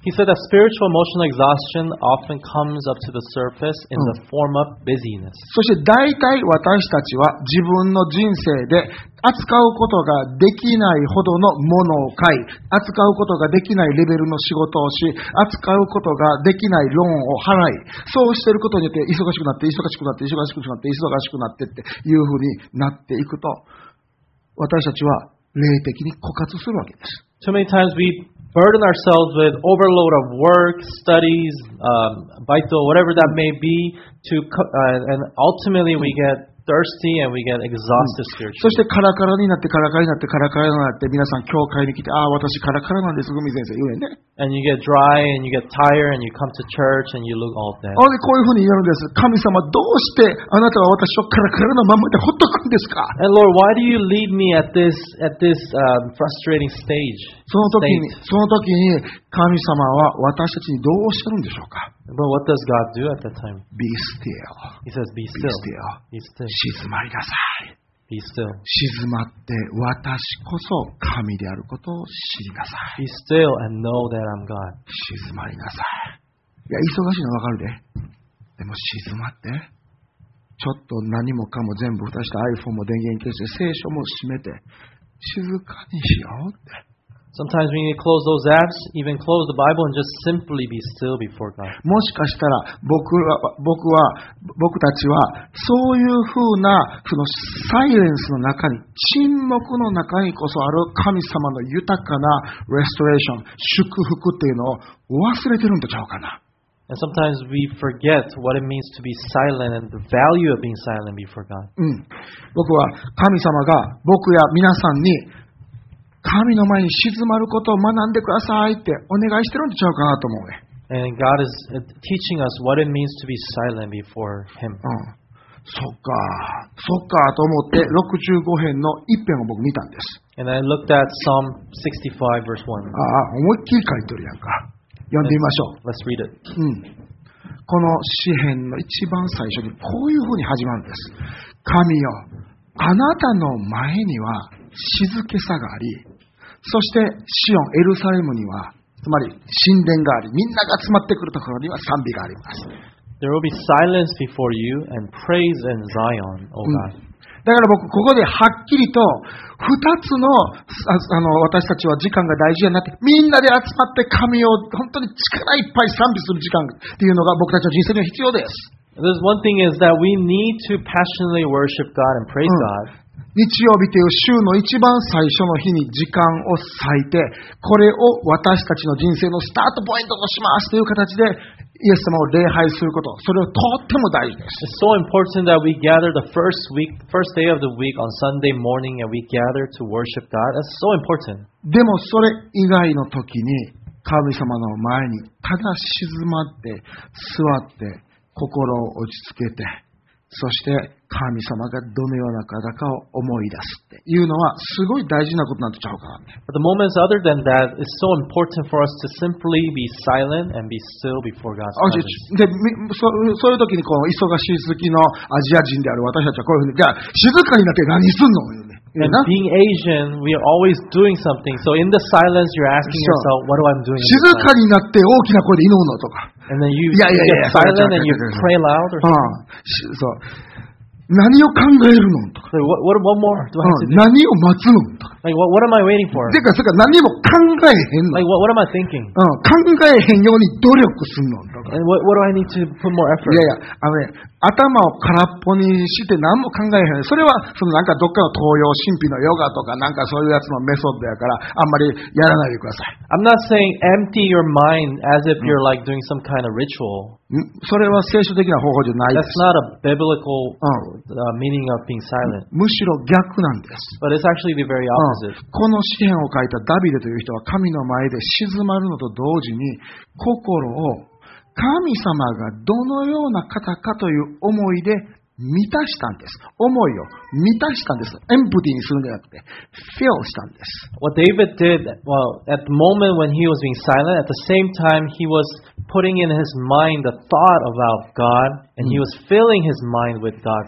He said that spiritual emotional exhaustion often comes up to the surface in the form of busyness. そして大体私たちは自分の人生で扱うことができないほどのものを買い、扱うことができないレベルの仕事をし、扱うことができないローンを払い、そうしていることによって忙しくなって、忙しくなって、忙しくなって、忙しくなってっていうふうになっていくと、私たちは霊的に枯渇するわけです。 Too many times we burden ourselves with overload of work, studies, um, baito, whatever that may be, to uh, and ultimately we get thirsty and we get exhausted そ spiritually. してカラカラになってカラカラになってカラカラになって皆さん教会に来て、ああ私カラカラなんですグミ先生言うねんね。 And you get dry and you get tired and you come to church and you look all dead. あでこういうふうに言えるんです。神様どうしてあなたは私をカラカラのままでほっとくんですか。 And Lord, why do you lead me at this at this um, frustrating stage? その時に state? その時に神様は私たちにどうおっしゃるんでしょうか。 But what does God do at that time? Be still. He says, "Be Be still. still. Be still. 静まりなさい。 Be still. 静まって私こそ神であることを知りなさい。 Be still and know that I'm God." 静まりなさい。いや、忙しいのわかるで。でも静まって。ちょっと何もかも全部蓋して iPhone も電源消して聖書も閉めて静かにしようって。 Sometimes we need to close those apps, even close the Bible, and just simply be still before God. もしかしたら僕は、僕は、僕たちはそういうふうなそのサイレンスの中に、沈黙の中にこそある神様の豊かなレストレーション、祝福っていうのを忘れてるんとちゃうかな。 And sometimes we forget what it means to be silent and the value of being silent before God. うん。僕は神様が僕や皆さんに神の前に静まることを学んでくださいってお願いしてるんとちゃうかなと思うね。 And God is teaching us what it means to be silent before Him. うん。そっか、そっかと思ってろくじゅうご編の一編を僕見たんです。 And I looked at Psalm sixty-five verse one. ああ、思いっきり書いてるやんか。読んでみましょう。 Let's read it. うん。この詩編の一番最初にこういうふうに始まるんです。神よ、あなたの前には静けさがあり、そしてシオン、エルサレムには、つまり神殿があり、みんなが集まってくるところには賛美があります。 There will be silence before you and praise in Zion, O God. うん、だから僕、ここではっきりと、二つの、あの、私たちは時間が大事になって、みんなで集まって神を本当に力いっぱい賛美する時間っていうのが僕たちの人生には必要です。 There's one thing is that we need to passionately worship God and praise God. 日曜日という週の一番最初の日に時間を割いて、これを私たちの人生のスタートポイントとしますという形で、イエス様を礼拝すること、それをとっても大事です。 It's so important that we gather the first week, first day of the week on Sunday morning and we gather to worship God. That's so important. でもそれ以外の時に、神様の前にただ静まって、座って、心を落ち着けて、そして神様がどのような方かを思い出すっていうのはすごい大事なことなんとちゃうかな。 But the moments other than that, it's so important for us to simply be silent and be still before God's presence. でそ, そういう時にこの忙しい好きのアジア人である私たちはこういうふうに、じゃあ静かになって何すんのよね。 And being Asian, we are always doing something. So in the silence, you're asking yourself, what do I doing? 静かになって大きな声で祈るのとか。 And then you, いやいやいや you get silent and you pray loud or something. そう。何を考えるのとか。 So what, what, what more do I have to do? 何を待つのとか。 Like, what, what am I waiting for? てか、それから何も考えへんの。 Like, what, what am I thinking? うん、考えへんように努力するのとか。 And what, what do I need to put more effort? いやいや、あのね、頭を空っぽにして何も考えへん。それは、そのなんかどっかの東洋神秘のヨガとかなんかそういうやつのメソッドやから、あんまりやらないでください。 I'm not saying empty your mind as if you're like doing some kind of ritual. それは聖書的な方法じゃないです。 That's not a biblical uh, meaning of being silent. むしろ逆なんです。 But it's actually the very opposite. この詩篇を書いたダビデという人は神の前で静まるのと同時に心を神様がどのような方かという思いで満たしたんです。思いを満たしたんです。エンプティにするんじゃなくて、fill したんです。 What David did, well, at the moment when he was being silent, at the same time he was putting in his mind the thought about God, and he was filling his mind with God's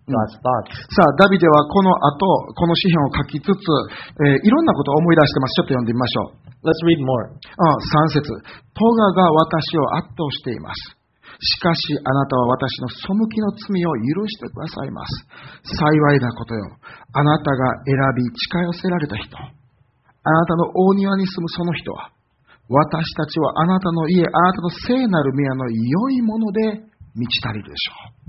God's thoughts. さあ、ダビデはこの後、この詩篇を書きつつ、えーいろんなことを思い出してます。ちょっと読んでみましょう。 Let's read more. さん節。トガが私を圧倒しています。しかし、あなたは私の背きの罪を許してくださいます。幸いなことよ。あなたが選び近寄せられた人。あなたの大庭に住むその人は、私たちはあなたの家、あなたの聖なる宮の良いもので満ち足りるでしょう。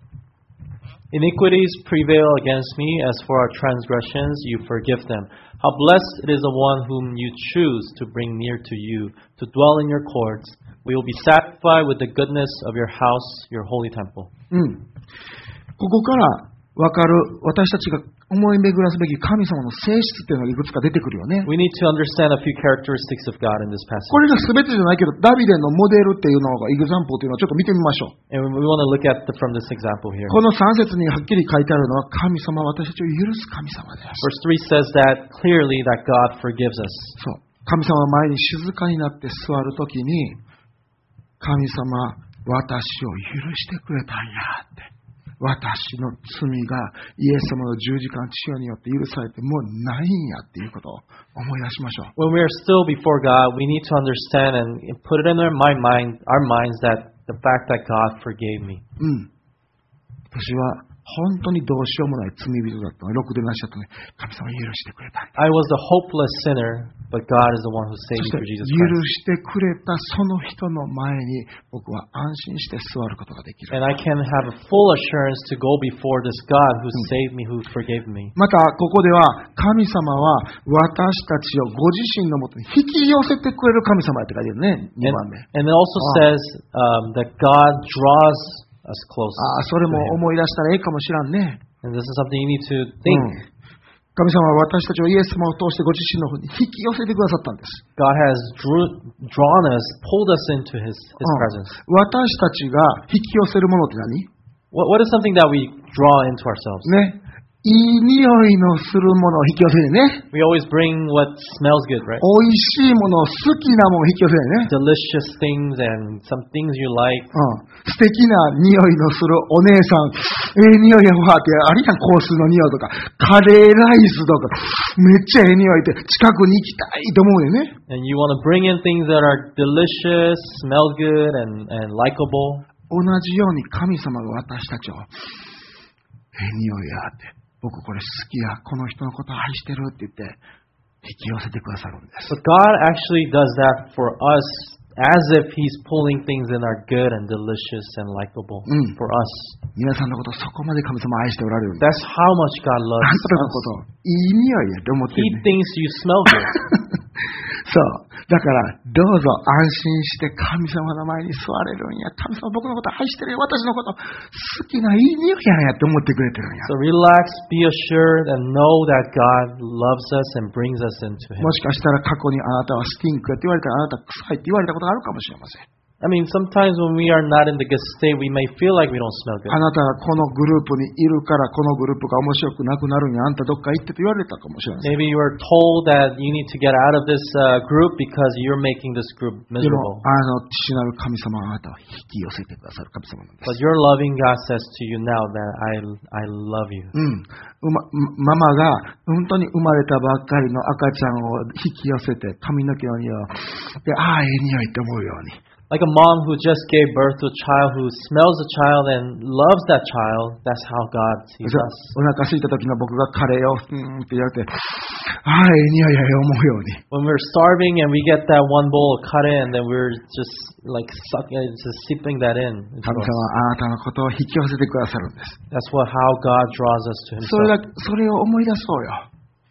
Iniquities prevail against me. As for our transgressions, you forgive them. How blessed it is the one whom you choose to bring near to you, to dwell in your courts. We will be satisfied with the goodness of your house, your holy temple. うん。ここからわかる私たちが思い巡らすべき神様の性質っていうのがいくつか出てくるよね。 We need to understand a few characteristics of God in this こ passage. れが全てじゃないけど、ダビデのモデルっていうのが、エグザンプルっていうのをちょっと見てみましょう。 And we want to look at the, from this example here. このさん節にはっきり書いてあるのは、神様は私たちを許す神様です。 Verse three says that clearly that God forgives us. そう。神様の前に静かになって座るときに、神様、私を許してくれたんやって。私の罪がイエス様の十字架の血によって許されてもうないんやっていうことを思い出しましょう。 When we are still before God, we need to understand and put it in our mind, our minds that the fact that God forgave me. うん。私は本当にどうしようもない罪人だったの。ろくでなしだったのに、神様許してくれた。 I was a hopeless sinner, but God is the one who そ saved し me て through Jesus 許 Christ. してくれたその人の前に僕は安心して座ることができる。 And I can have a full assurance to go before this God who saved me, who forgave me. また、ここでは、神様は私たちをご自身のもとに引き寄せてくれる神様って書いてるね、に And, ばんめ。 and it also says um, that God draws us close. ああ、それも to him. 思い出したらええかもしらんね。 And this is something you need to う think. ん神様は私たちをイエス様を通してご自身の方に引き寄せてくださったんです。 God has drew, drawn us, pulled us into His, his うん presence. 私たちが引き寄せるものって何？ What, what is something that we draw into ourselves? ね。いい匂いのするものを引き寄せるね。 We always bring what smells good, right? 美味しいもの、好きなものを引き寄せるね。 Delicious things and some things you like. うん。素敵な匂いのするお姉さん、ええ匂いやわってありやん、香水の匂いとか、カレーライスとか、めっちゃええ匂いって近くに行きたいと思うよね。 And you want to bring in things that are delicious, smell good, and, and likable. 同じように神様が私たちを、ええ匂いやって、僕これ好きや、この人のこと愛してるって言って、引き寄せてくださるんです。 But God actually does that for us as if He's pulling things in that are good and delicious and likable Mm. for us. 皆さんのことをそこまで神様愛しておられるんです。 That's how much God あ loves んたのこ us. と、いい匂いやと思って He る、ね。 thinks you smell good. そう。だから、どうぞ安心して神様の前に座れるんや。神様僕のこと愛してるよ。私のこと好きないい匂いやんやって思ってくれてるんや。 So relax, be assured, and know that God loves us and brings us into Him. もしかしたら過去にあなたはスティンクやって言われたらあなた臭いって言われたことがあるかもしれません。 I mean, sometimes when we are not in the good state, we may feel like we don't smell good. あなたがこのグループにいるからこのグループが面白くなくなるんや。あんたどっか行ってと言われたかもしれません。 Maybe you are told that you need to get out of this uh, group because you're making this group でも miserable. あの父なる神様はあなたを引き寄せてくださる神様なんです。 But your loving God says to you now that I, I love you. うん、うまママが本当に生まれたばっかりの赤ちゃんを引き寄せて髪の毛の匂いをで、ああ、ええ匂いって思うように。 Like a mom who just gave birth to a child who smells the child and loves that child, that's how God sees じゃあ us. お腹空いた時の僕がカレーをうんって言われて、ああ、ええ匂いやええ思うように。 When we're starving and we get that one bowl of cut in, then we're just like sucking, just sipping that in. 神様はあなたのことを引き寄せてくださるんです。 That's what how God draws us to それだ Himself. それを思い出そうよ。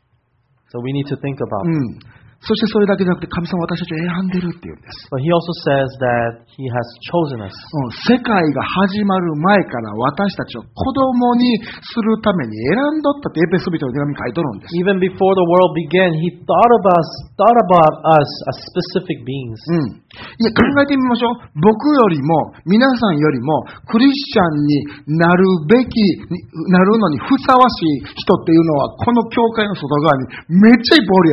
So we need to think about う it. ん。そしてそれだけじゃなくて神様は私たちを選んでるっていうんです。 But He also says that He has chosen us. うん世界が始まる前から私たちを子供にするために選んどったってエペソビトの手紙に書いとるんです。 Even before the world began, He thought about us, thought about us as specific beings. うん。いや、考えてみましょう。僕よりも、皆さんよりも、クリスチャンになるべき、なるのにふさわしい人っていうのは、この教会の外側にめっちゃいっぱいおるやん。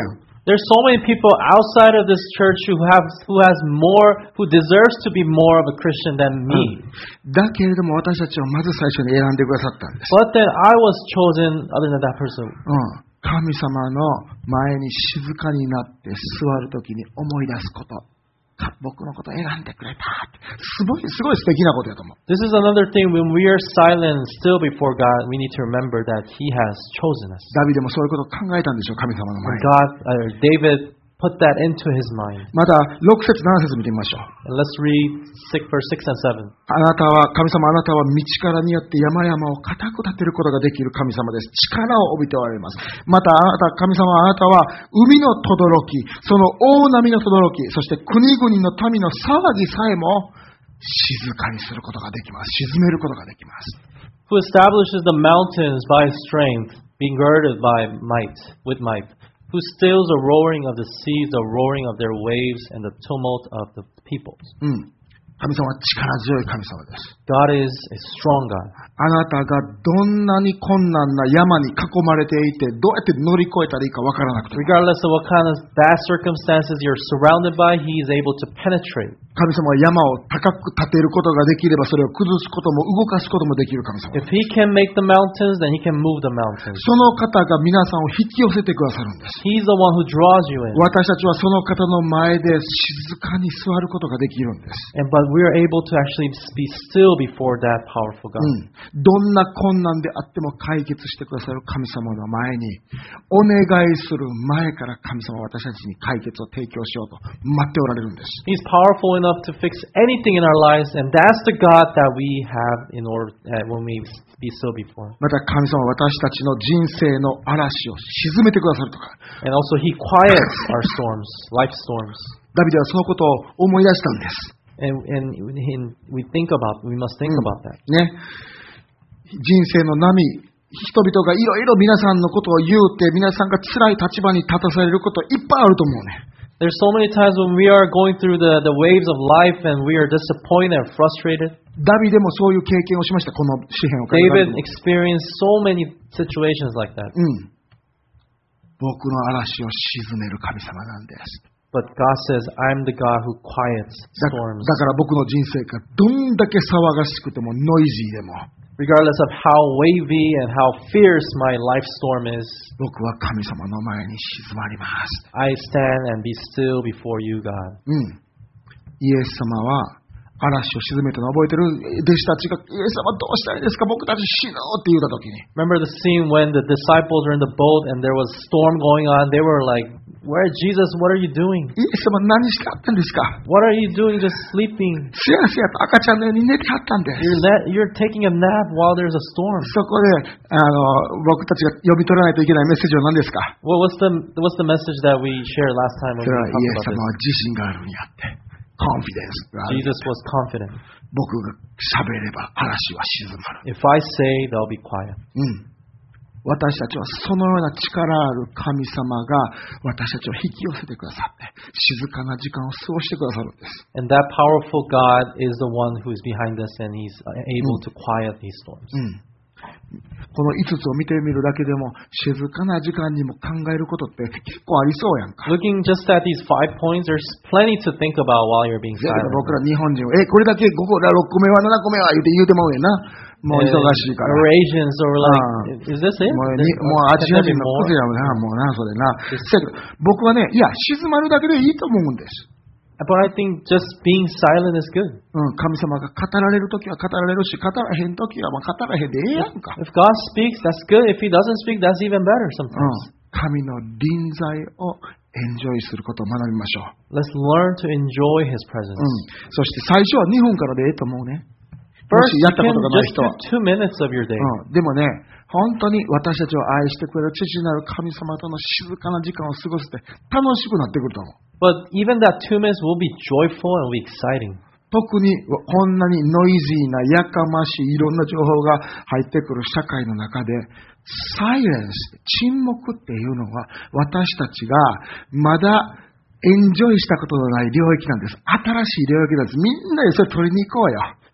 There's so many people outside of this church who have who has more, who deserves to be more of a Christian than me. だけれども私たちをまず最初に選んでくださったんです。 But then I was chosen other than that person. うん、神様の前に静かになって座るときに思い出すこと。僕のことを選んでくれた。すごい、すごい素敵なことやと思う。 This is another thing when we are silent still before God, we need to remember that He has chosen us. ダビデもそういうことを考えたんでしょう、神様の And 前に。 God, uh, David put that into his mind. また、ろく節、なな節見てみましょう。 And let's read six, verse six and seven. あなたは、神様あなたは道からによって山々を固く立てることができる神様です。力を帯びておられます。また、あなた、神様あなたは海の轟き、その大波の轟き、そして国々の民の騒ぎさえも静かにすることができます。沈めることができます。 Who establishes the mountains by his strength, being girded by might, with might. Who stills the roaring of the seas, the roaring of their waves, and the tumult of the peoples. うん。神様は力強い神様です。 God is a strong God. あなたがどんなに困難な山に囲まれていて、どうやって乗り越えたらいいかわからなくても、 Regardless of what kind of bad circumstances you're surrounded by, He is able to penetrate. 神様は山を高く立てることができれば、それを崩すことも動かすこともできる神様。 If He can make the mountains, then He can move the mountains. その方が皆さんを引き寄せてくださるんです。 He's the one who draws you in. 私たちはその方の前で静かに座ることができるんです。 And but we are able to actually be still before that powerful God. うん、どんな困難であっても解決してくださる神様の前にお願いする前から神様は私たちに解決を提供しようと待っておられるんです。 He's powerful enough to fix anything in our lives, and that's the God that we have in order uh, when we be still before. また神様は私たちの人生の嵐を沈めてくださるとか、 And also He quiets our storms, life storms. ダビデはそのことを思い出したんです。 And, and we think about, we must think about that. ね、人生の波、人々がいろいろ皆さんのことを言うて、皆さんが辛い立場に立たされることいっぱいあると思うね。 There's so many times when we are going through the, the waves of life and we are disappointed and frustrated. ダビデもそういう経験をしました、この詩篇を書いて。 David experienced so many situations like that. うん。僕の嵐を沈める神様なんです。 But God says, I'm the God who quiets だ, storms. だから僕の人生がどんだけ騒がしくてもノイジーでも、 Regardless of how wavy and how fierce my life storm is, 僕は神様の前に静まります。 I stand and be still before you, God. うん。イエス様は嵐を沈めたのを覚えてる。弟子たちがイエス様どうしたらいいですか、僕たち死ぬって言った時に。 Remember the scene when the disciples were in the boat and there was storm going on? They were like, Where is Jesus? What are you doing? イエス様何してはったんですか。 What are you doing just sleeping? すやすやと赤ちゃんのように寝てはったんです。 You're, let, you're taking a nap while there's a storm. そこであの僕たちが読み取らないといけないメッセージは何ですか。 Well, what's the, what's the message that we shared last time when そ we れはイエ talked ス about 様 this? は自信があるにあって、コンフィデンスがある。 Jesus was confident. 僕が喋れば嵐は静まる。 If I say, they'll be quiet. うん。私たちはそのような力ある神様が私たちを引き寄せてくださって静かな時間を過ごしてくださるんです。 And that powerful God is the one who is behind us and He's able to quiet these storms. うんこのいつつを見てみるだけでも静かな時間にも考えることって結構ありそうやんか。 Looking just at these five points, there's plenty to think about while you're being だから silent. 僕ら日本人はえこれだけごころっこめはななこめは言うて言うてまうねんな。もう忙しいから。 We're Asians, so we're like, is this it? もうにもうアジア人のクズやもんな、もうな、それな。せやけど僕はね、いや、静まるだけでいいと思うんです。 But I think just being silent is good. うん、神様が語られるときは語られるし、語らへんときはまあ語らへんでええやんか。 If God speaks, that's good. If He doesn't speak, that's even better う sometimes. ん、神の臨在をエンジョイすることを学びましょう。 Let's learn to enjoy His presence. うん、そして最初はにふんからでええと思うね。も First, し you やったこ can とがない just 人は。 do two minutes of your day. うん、でもね、本当に私たちを愛してくれる父なる神様との静かな時間を過ごして楽しくなってくると思う。 But even that two minutes will be joyful and will be exciting. 特にこんなにノイジーなやかましいいろんな情報が入ってくる社会の中でサイレンス、沈黙っていうのは私たちがまだエンジョイしたことのない領域なんです。新しい領域なんです。みんなでそれ取りに行こうよ。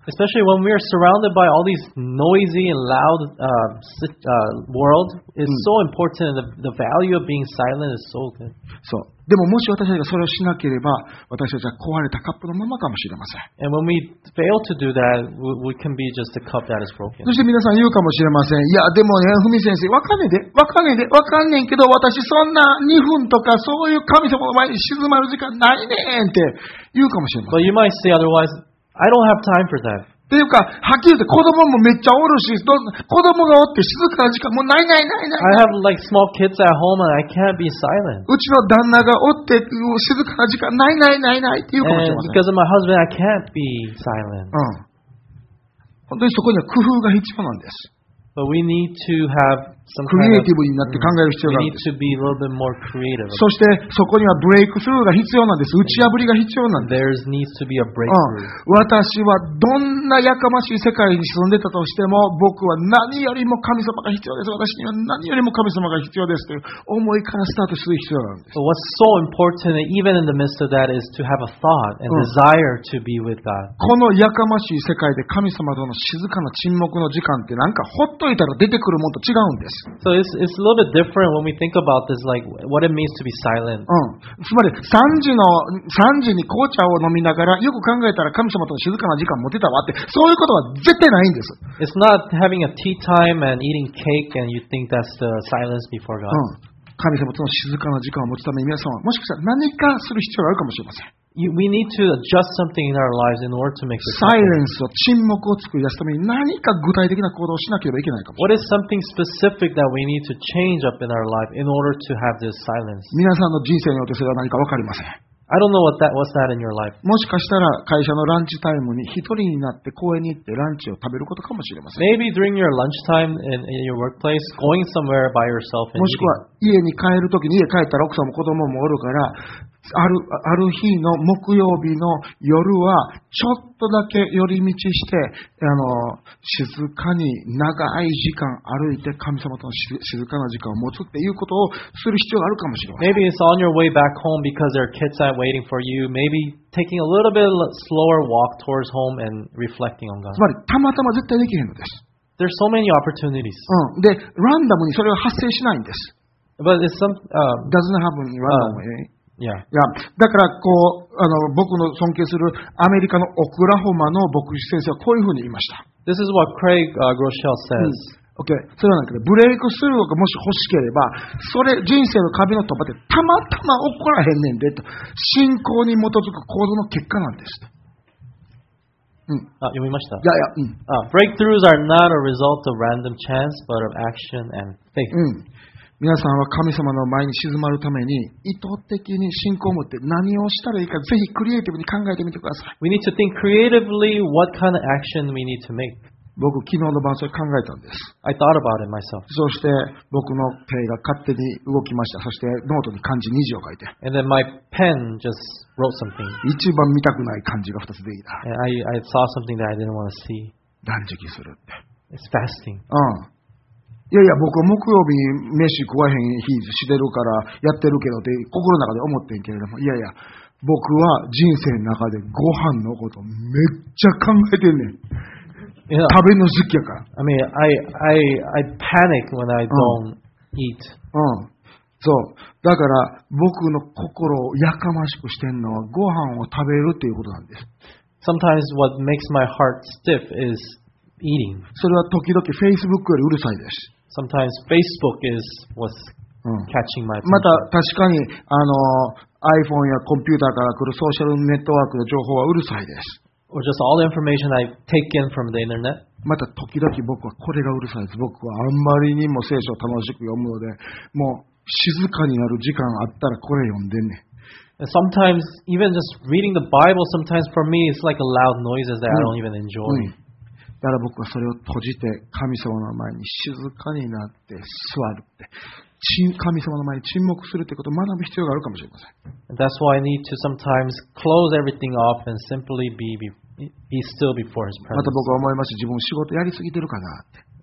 Especially when we are surrounded by all these noisy and loud uh, si- uh, world, it's so important. The, the value of being silent is so good. そう。でももし私たちがそれをしなければ、私たちは壊れたカップのままかもしれません。 And when we fail to do that, we, we can be just a cup that is broken. そして皆さん言うかもしれません。いや、でもね、ふみ先生、わかんねえで、わかんねえで、わかんねんけど、私そんなにふんとか、そういう神様の前に静まる時間ないねんって言うかもしれません。 But you might say otherwise, I don't have time for that. っていうか、はっきり言って子供もめっちゃおるし、ど子供がおって静かな時間もうないないないない。 I have like small kids at home and I can't be silent. うちの旦那がおって静かな時間ないないないないって言うかもしれ And ません。 because of my husband, I can't be silent. うん。本当にそこには工夫が必要なんです。 But we need to have some ク kind リエイ of, ティブになって考える必要があるん we で need す。 to be a little bit more creative. そしてそこにはブレイクスルーが必要なんです。打ち破りが必要なんです。 There needs to be a う breakthrough. ん、私はどんなやかましい世界に沈んでたとしても、僕は何よりも神様が必要です。私には何よりも神様が必要ですという思いからスタートする必要があるんです。 So what's so important, even in the midst of that, is to have a thought and desire to be with God. このやかましい世界で神様との静かな沈黙の時間ってなんかほっといたら出てくるものと違うんです。 So it's it's a little bit different when we think about this, like what it means to be silent. うん、つまりさんじのさんじに紅茶を飲みながらよく考えたら神様との静かな時間持てたわってそういうことは絶対ないんです。 It's not having a tea time and eating cake and you think that's the silence before God. うん、神様との静かな時間を持つために皆さんはもしかしたら何かする必要があるかもしれません。 You, we need to adjust something in our lives in order to make this サイレ happen. ンスを沈黙を作り出すために何か具体的な行動をしなければいけないかもしれ What ない。 is something specific that we need to change up in our life in order to have this silence? 皆さんの人生によってそれは何か分かりません。 I don't know what that what's that in your life. もしかしたら会社のランチタイムに一人になって公園に行ってランチを食べることかもしれません。 Maybe during your lunchtime in, in your workplace, going somewhere by yourself and もしく eating. は家に帰るときに家帰ったら奥さんも子供もおるからある、ある日の木曜日の夜はちょっとだけ寄り道してあの静かに長い時間歩いて神様との静かな時間を持つっていうことをする必要があるかもしれません。 Maybe it's on your way back home because there are kids out waiting for you. Maybe taking a little bit slower walk towards home and reflecting on God. つまりたまたま絶対できへんのです。 There's so many opportunities. うん、で、ランダムにそれは発生しないんです。 But it's some, uh, doesn't happen randomly. yeah. いや、だからこうあの僕の尊敬するアメリカのオクラホマの牧師先生はこういうふうに言いました。 This is what Craig uh, Groeschel says. OK、それはなんだけど、ブレイクスルーがもし欲しければ、それ人生の壁の突破ってたまたま起こらへんねんでと、信仰に基づく行動の結果なんですと。うん。 あ、読みました。 いやいや、うん。 Uh, breakthroughs are not a result of random chance, but of action and faith. うん。皆さんは神様の前に静まるために意図的に信仰を持って何をしたらいいかぜひクリエイティブに考えてみてください。 We need to think creatively what kind of action we need to make. 僕昨日の晩それ考えたんです。 I thought about it myself. そして僕の手が勝手に動きました。そしてノートに漢字にじを書いて。 And then my pen just wrote something. 一番見たくない漢字がふたつできた。 And I, I saw something that I didn't want to see. 断食するって。 It's fasting. うん。いやいや、僕は木曜日飯食わへん日してるからやってるけどって心の中で思ってんけれども、いやいや、僕は人生の中でご飯のことめっちゃ考えてんねん。 You know, 食べるの好きやから。 I mean, I, I, I panic when I don't eat. うん。そう。だから僕の心をやかましくしてんのはご飯を食べるっていうことなんです。 Sometimes what makes my heart stiff is eating. それは時々 Facebook よりうるさいです。 Sometimes Facebook is what's うん、 catching my また attention. 確かにあの iPhone やコンピューターから来るソーシャルネットワークの情報はうるさいです。 Or just all the information I take in from the internet. また時々僕はこれがうるさいです。僕はあんまりにも聖書を楽しく読むので、もう静かになる時間あったらこれ読んでんねん。 And sometimes, even just reading the Bible, sometimes for me, it's like a loud noises that I don't even enjoy. うん、だから僕はそれを閉じて神様の前に静かになって座るって。神様の前に沈黙するということを学ぶ必要があるかもしれません。 And that's why I need to sometimes close everything off and simply be, be, be still before His また presence. 僕は思います。自分仕事やりすぎてるかなって。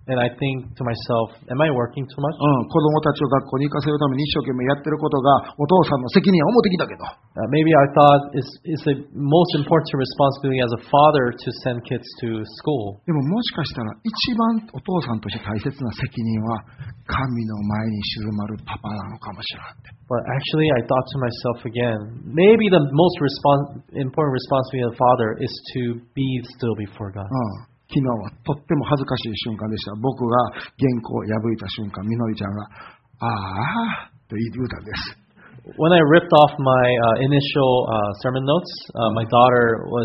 And I think to myself, am I working too much? うん、子供たちを学校に行かせるために一生懸命やってることがお父さんの責任は思ってきたけど、 Uh, maybe I thought it's, it's the most important responsibility as a father to send kids to school. でももしかしたら一番お父さんとして大切な責任は神の前に静まるパパなのかもしれないって。 But actually, I thought to myself again, maybe the most respons- important responsibility of a father is to be still before God. うん、昨日はとっても恥ずかしい瞬間でした。僕が原稿を破いた瞬間、みのりちゃんが、ああと言うたんです。 When I ripped off my uh, initial uh, sermon notes, uh, my daughter was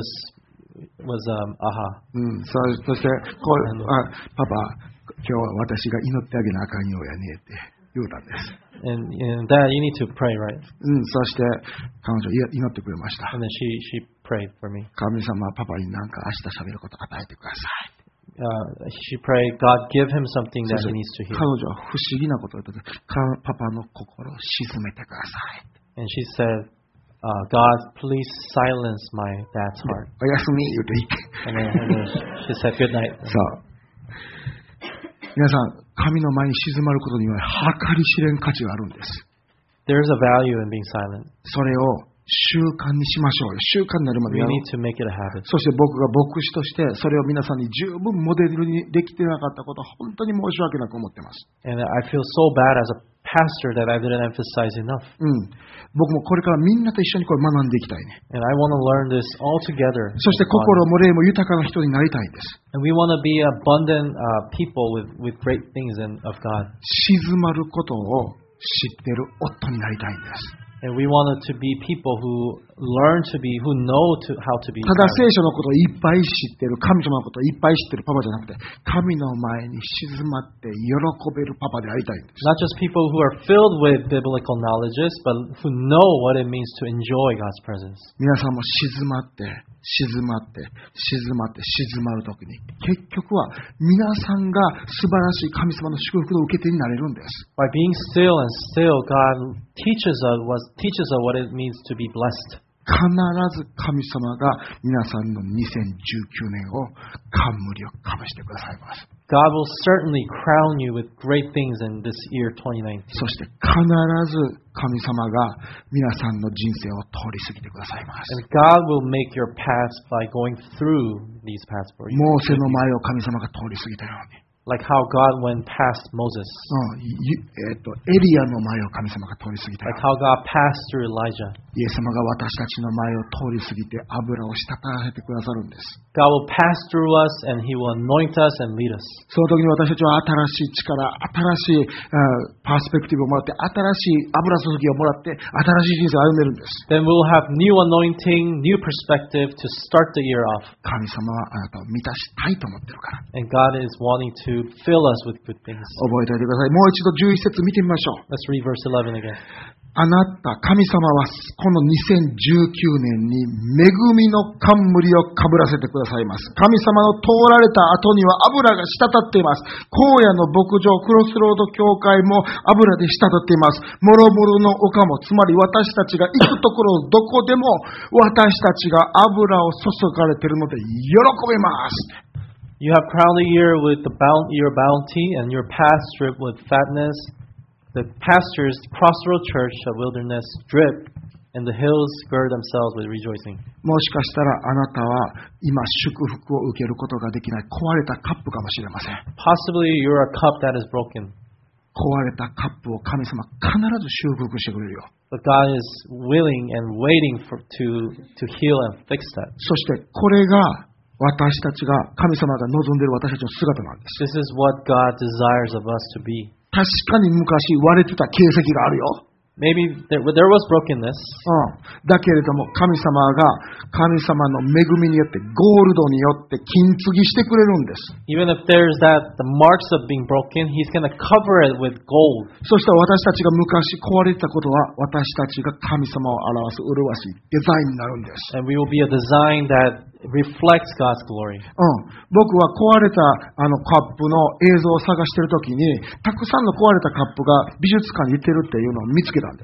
was um, aha. うん、そそしてこうあ、パパ、今日は私が祈ってあげなあかんようやねって言うたんです。 And, and Dad, you need to pray, right? うん、そして彼女い祈ってくれました。 And then she she prayed for me. 神様、パパに何か明日喋ること与えてください。 Uh, she prayed, God, give him something that そして he needs to 彼 hear. 女は不思議なことを言った。かパパの心を静めてください。 And she said, uh, God, please silence my dad's heart. おやすみ言うていい。 And then, and then she said, good night. そう。皆さん、神の前に静まることには計り知れん価値があるんです。 There's a value in being silent. それを習慣にしましょうよ。習慣になるまで We やろう。 need to make it a habit. そして僕が牧師としてそれを皆さんに十分モデルにできてなかったことは本当に申し訳なく思ってます。 And I feel so bad as a pastor that I didn't emphasize enough. うん。僕もこれからみんなと一緒にこれ学んでいきたいね。 And I want to learn this all together. そして心も霊も豊かな人になりたいんです。 And we want to be abundant uh, people with, with great things in, of God. 静まることを知ってる夫になりたいんです。 And we wanted to be people who learn to be, who know to, how to be ただ聖 silent. 書のことをいっぱい知ってる、神様のことをいっぱい知ってるパパじゃなくて、神の前に静まって喜べるパパでありたいんです。 Not just people who are filled with biblical knowledges, but who know what it means to enjoy God's presence. 皆さんも静まって、静まって、静まって、静まるときに、結局は皆さんが素晴らしい神様の祝福の受け手になれるんです。 By being still and still, God teaches us what teaches us what it means to be blessed. 必ず神様が皆さんのにせんじゅうきゅうねんを冠をかぶしてくださいます。 God will certainly crown you with great things in this year twenty nineteen. そして必ず神様が皆さんの人生を通り過ぎてくださいます。 And God will make your paths by going through these paths for you. モーセの前を神様が通り過ぎたように。 Like how God went past Moses. うんゆえーとエリアの前を神様が通り過ぎたよ Like う how God passed through Elijah. に。イエス様が私たちの前を通り過ぎて油を滴らせてくださるんです。 God will pass through us and He will anoint us and lead us. その時に私たちは新しい力、新しいあパースペクティブをもらって、新しい油注ぎをもらって、新しい人生を歩めるんです。 Then we'll have new anointing, new perspective to start the year off. 神様はあなたを満たしたいと思ってるから。 And God is wanting to fill us with good things. 覚えておいてください。もう一度じゅういち節見てみましょう。 Let's read verse eleven again. あなた、神様はこのにせんじゅうきゅうねんに恵みの冠をかぶらせてくださいます。神様の通られた後には油が滴っています。荒野の牧場、クロスロード教会も油で滴っています。もろもろの丘も、つまり私たちが行くところどこでも私たちが油を注がれているので喜べます。 You have crowned the year with the bound, your bounty and your path stripped with fatness. The pastures, Crossroad Church, a wilderness, drip, and the hills gird themselves with rejoicing. もしかしたらあなたは今祝福を受けることができない壊れたカップかもしれません。 Possibly you're a cup that is broken, 壊れたカップを神様必ず修復してくれるよ。 but God is willing and waiting for to to heal and fix that. そしてこれが私たちが神様が望んでいる私たちの姿なんです。 This is what God desires of us to be. 確かに昔割れてた形跡があるよ。 Maybe there, there was brokenness, うん、だけれども神様が神様の恵みによってゴールドによって金継ぎしてくれるんです。 even if there's that the marks of being broken, He's going to cover it with gold. そして私たちが昔壊れてたことは私たちが神様を表す麗しいデザインになるんです。 And we will be a design that reflects God's glory. うん、僕は壊れたあのカップの映像を探しているときにたくさんの壊れたカップが美術館に行ってるっていうのを見つけたんです。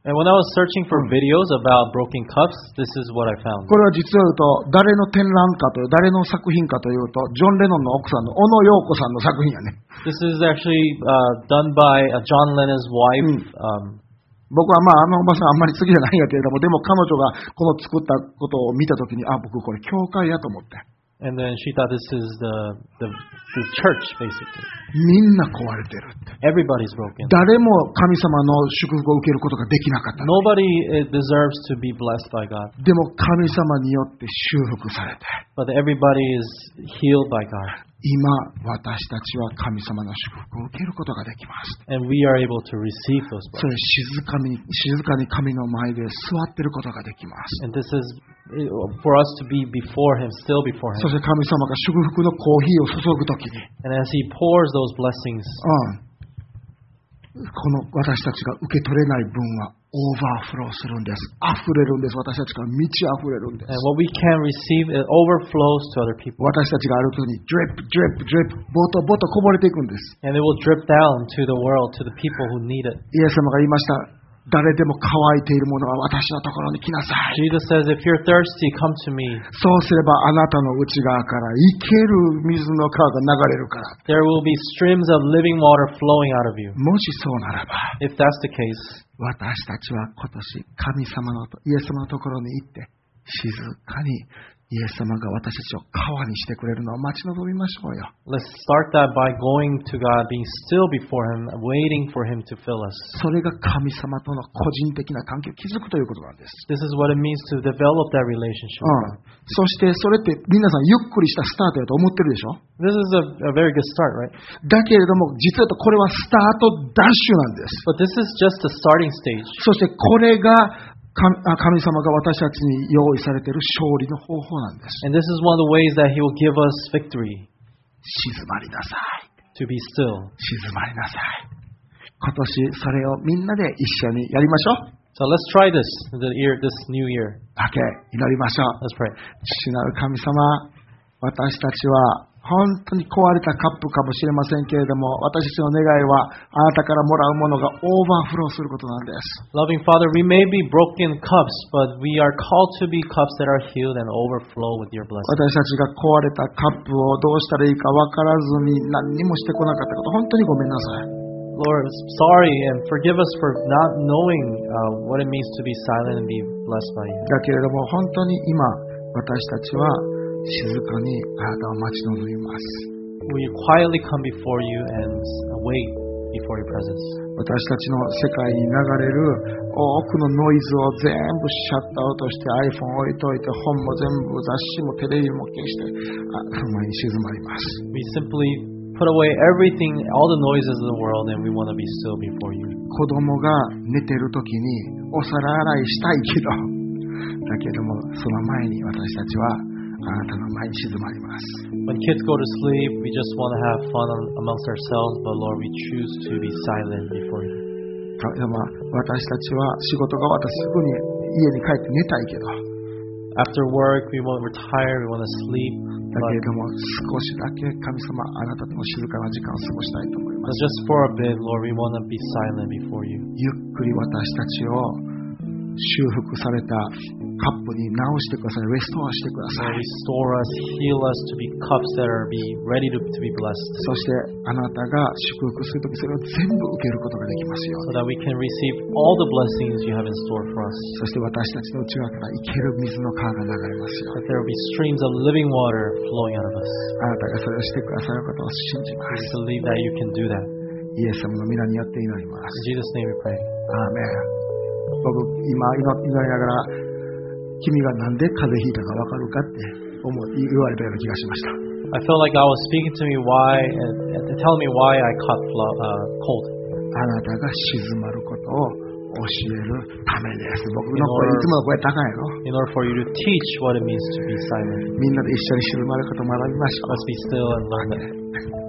And when I was searching for videos about broken cups, this is what I found. これは実を言うと、誰の展覧かという、誰の作品かというと、ジョン・レノンの奥さんの小野陽子さんの作品やね。 This is actually uh, done by uh, John Lennon's wife. Um, 僕はまあ、あのおばさんあんまり好きじゃないんやけれども、でも彼女がこの作ったことを見たときに、あ、僕これ教会やと思って。 And then she thought this is the, the, the church, basically. みんな壊れてるって。 Everybody's broken. 誰も神様の祝福を受けることができなかった。 Nobody uh, deserves to be blessed by God. でも神様によって修復されて。 But everybody is healed by God. 今、私たちは神様の祝福を受けることができます。 And we are able to receive those それ blessings. 静かに、静かに神の前で座っていることができます。 And this is uh, for us to be before Him, still before そ Him. して神様が祝福のコーヒーを注ぐときに、 And as He pours those blessings, うん、この私たちが受け取れない分はオーバーフローするんです。溢れるんです。私たちから満ち溢れるんです。 and what we can receive, it overflows to other people. 私たちが歩くように、ドリップ、ドリップ、ドリップ、ボトボトこぼれていくんです。 And it will drip down to the world, to the people who need it. イエス様が言いました。誰でも乾いているものは私のところに来なさい。 Jesus says, if you're thirsty, come to me. そうすればあなたの内側から生ける水の川が流れるから。 There will be streams of living water flowing out of you. もしそうならば、 If that's the case, 私たちは今年神様のイエス様のところに行って静かにイエス様が私たちを川にしてくれるのを待ち望みましょうよ。 let's start that by going to God, being still before Him, waiting for Him to fill us. それが神様との個人的な関係を築くということなんです。 This is what it means to develop that relationship う with ん God. そしてそれって皆さんゆっくりしたスタートだと思ってるでしょ。 This is a, a very good start, right? だけれども実はこれはスタートダッシュなんです。 But this is just the starting stage. そしてこれが神様が私たちに用意されている勝利の方法なんです。 And this is one of the ways that He will give us victory, 静まりなさい。 to be still. 静まりなさい。今年それをみんなで一緒にやりましょう。 So let's try this the year, this new year. だけ祈りましょう。 Let's pray. 父なる神様、私たちは本当に壊れたカップかもしれませんけれども、私たちの願いはあなたからもらうものがオーバーフローすることなんです。 Loving Father, we may be broken cups, but we are called to be cups that are healed and overflow with your blessing. 私たちが壊れたカップをどうしたらいいか分からずに何にもしてこなかったこと、本当にごめんなさい。 Lord, sorry and forgive us for not knowing uh, what it means to be silent and be blessed by you. だけれども本当に今私たちは静かにあなたを待ち望みます。 We quietly come before you and wait before your presence. 私たちの世界に流れる多くのノイズを全部シャットアウトして iPhone 置いといて本も全部雑誌もテレビも消してあその前に静まります。 We simply put away everything, all the noises of the world, and we want to be still before you. 子供が寝てる時にお皿洗いしたいけどだけどもその前に私たちはあなたの前に静まります。 When kids go to sleep, we just want to have fun amongst ourselves, but Lord, we choose to be silent before you. でも私たちは仕事が終わったらすぐに家に帰って寝たいけど After work, we want, we're tired, we want to sleep. だけれども少しだけ神様あなたとの静かな時間を過ごしたいと思いま But す。 just for a bit, Lord, we want to be silent before you. ゆっくり私たちを修復されたカップに直してください。レストアしてくださ Lord, い。 restore us, heal us to be cups that are be ready to, to be blessed, そしてあなたが祝福するときそれを全部受けることができますよ so that we can receive all the blessings you have in store for us. そして私たちの内側から生ける水の川が流れますよ That there will be streams of living water flowing out of us. あなたがそれをしてくださることを信じま We す believe that you can do that. イエス様の皆によって祈ります In Jesus' name we pray. アーメン僕今祈りながら君がなんで風邪ひいたか分かるかって思う言われたような気がしました I felt like God was speaking to me why, and, and telling me why I caught flo- uh, cold. あなたが静まることを教えるためです。僕の声、いつもの声高いの。 In order for you to teach what it means to be silent. みんなで一緒に静まることを学びましょう。 Let's be still and learn that.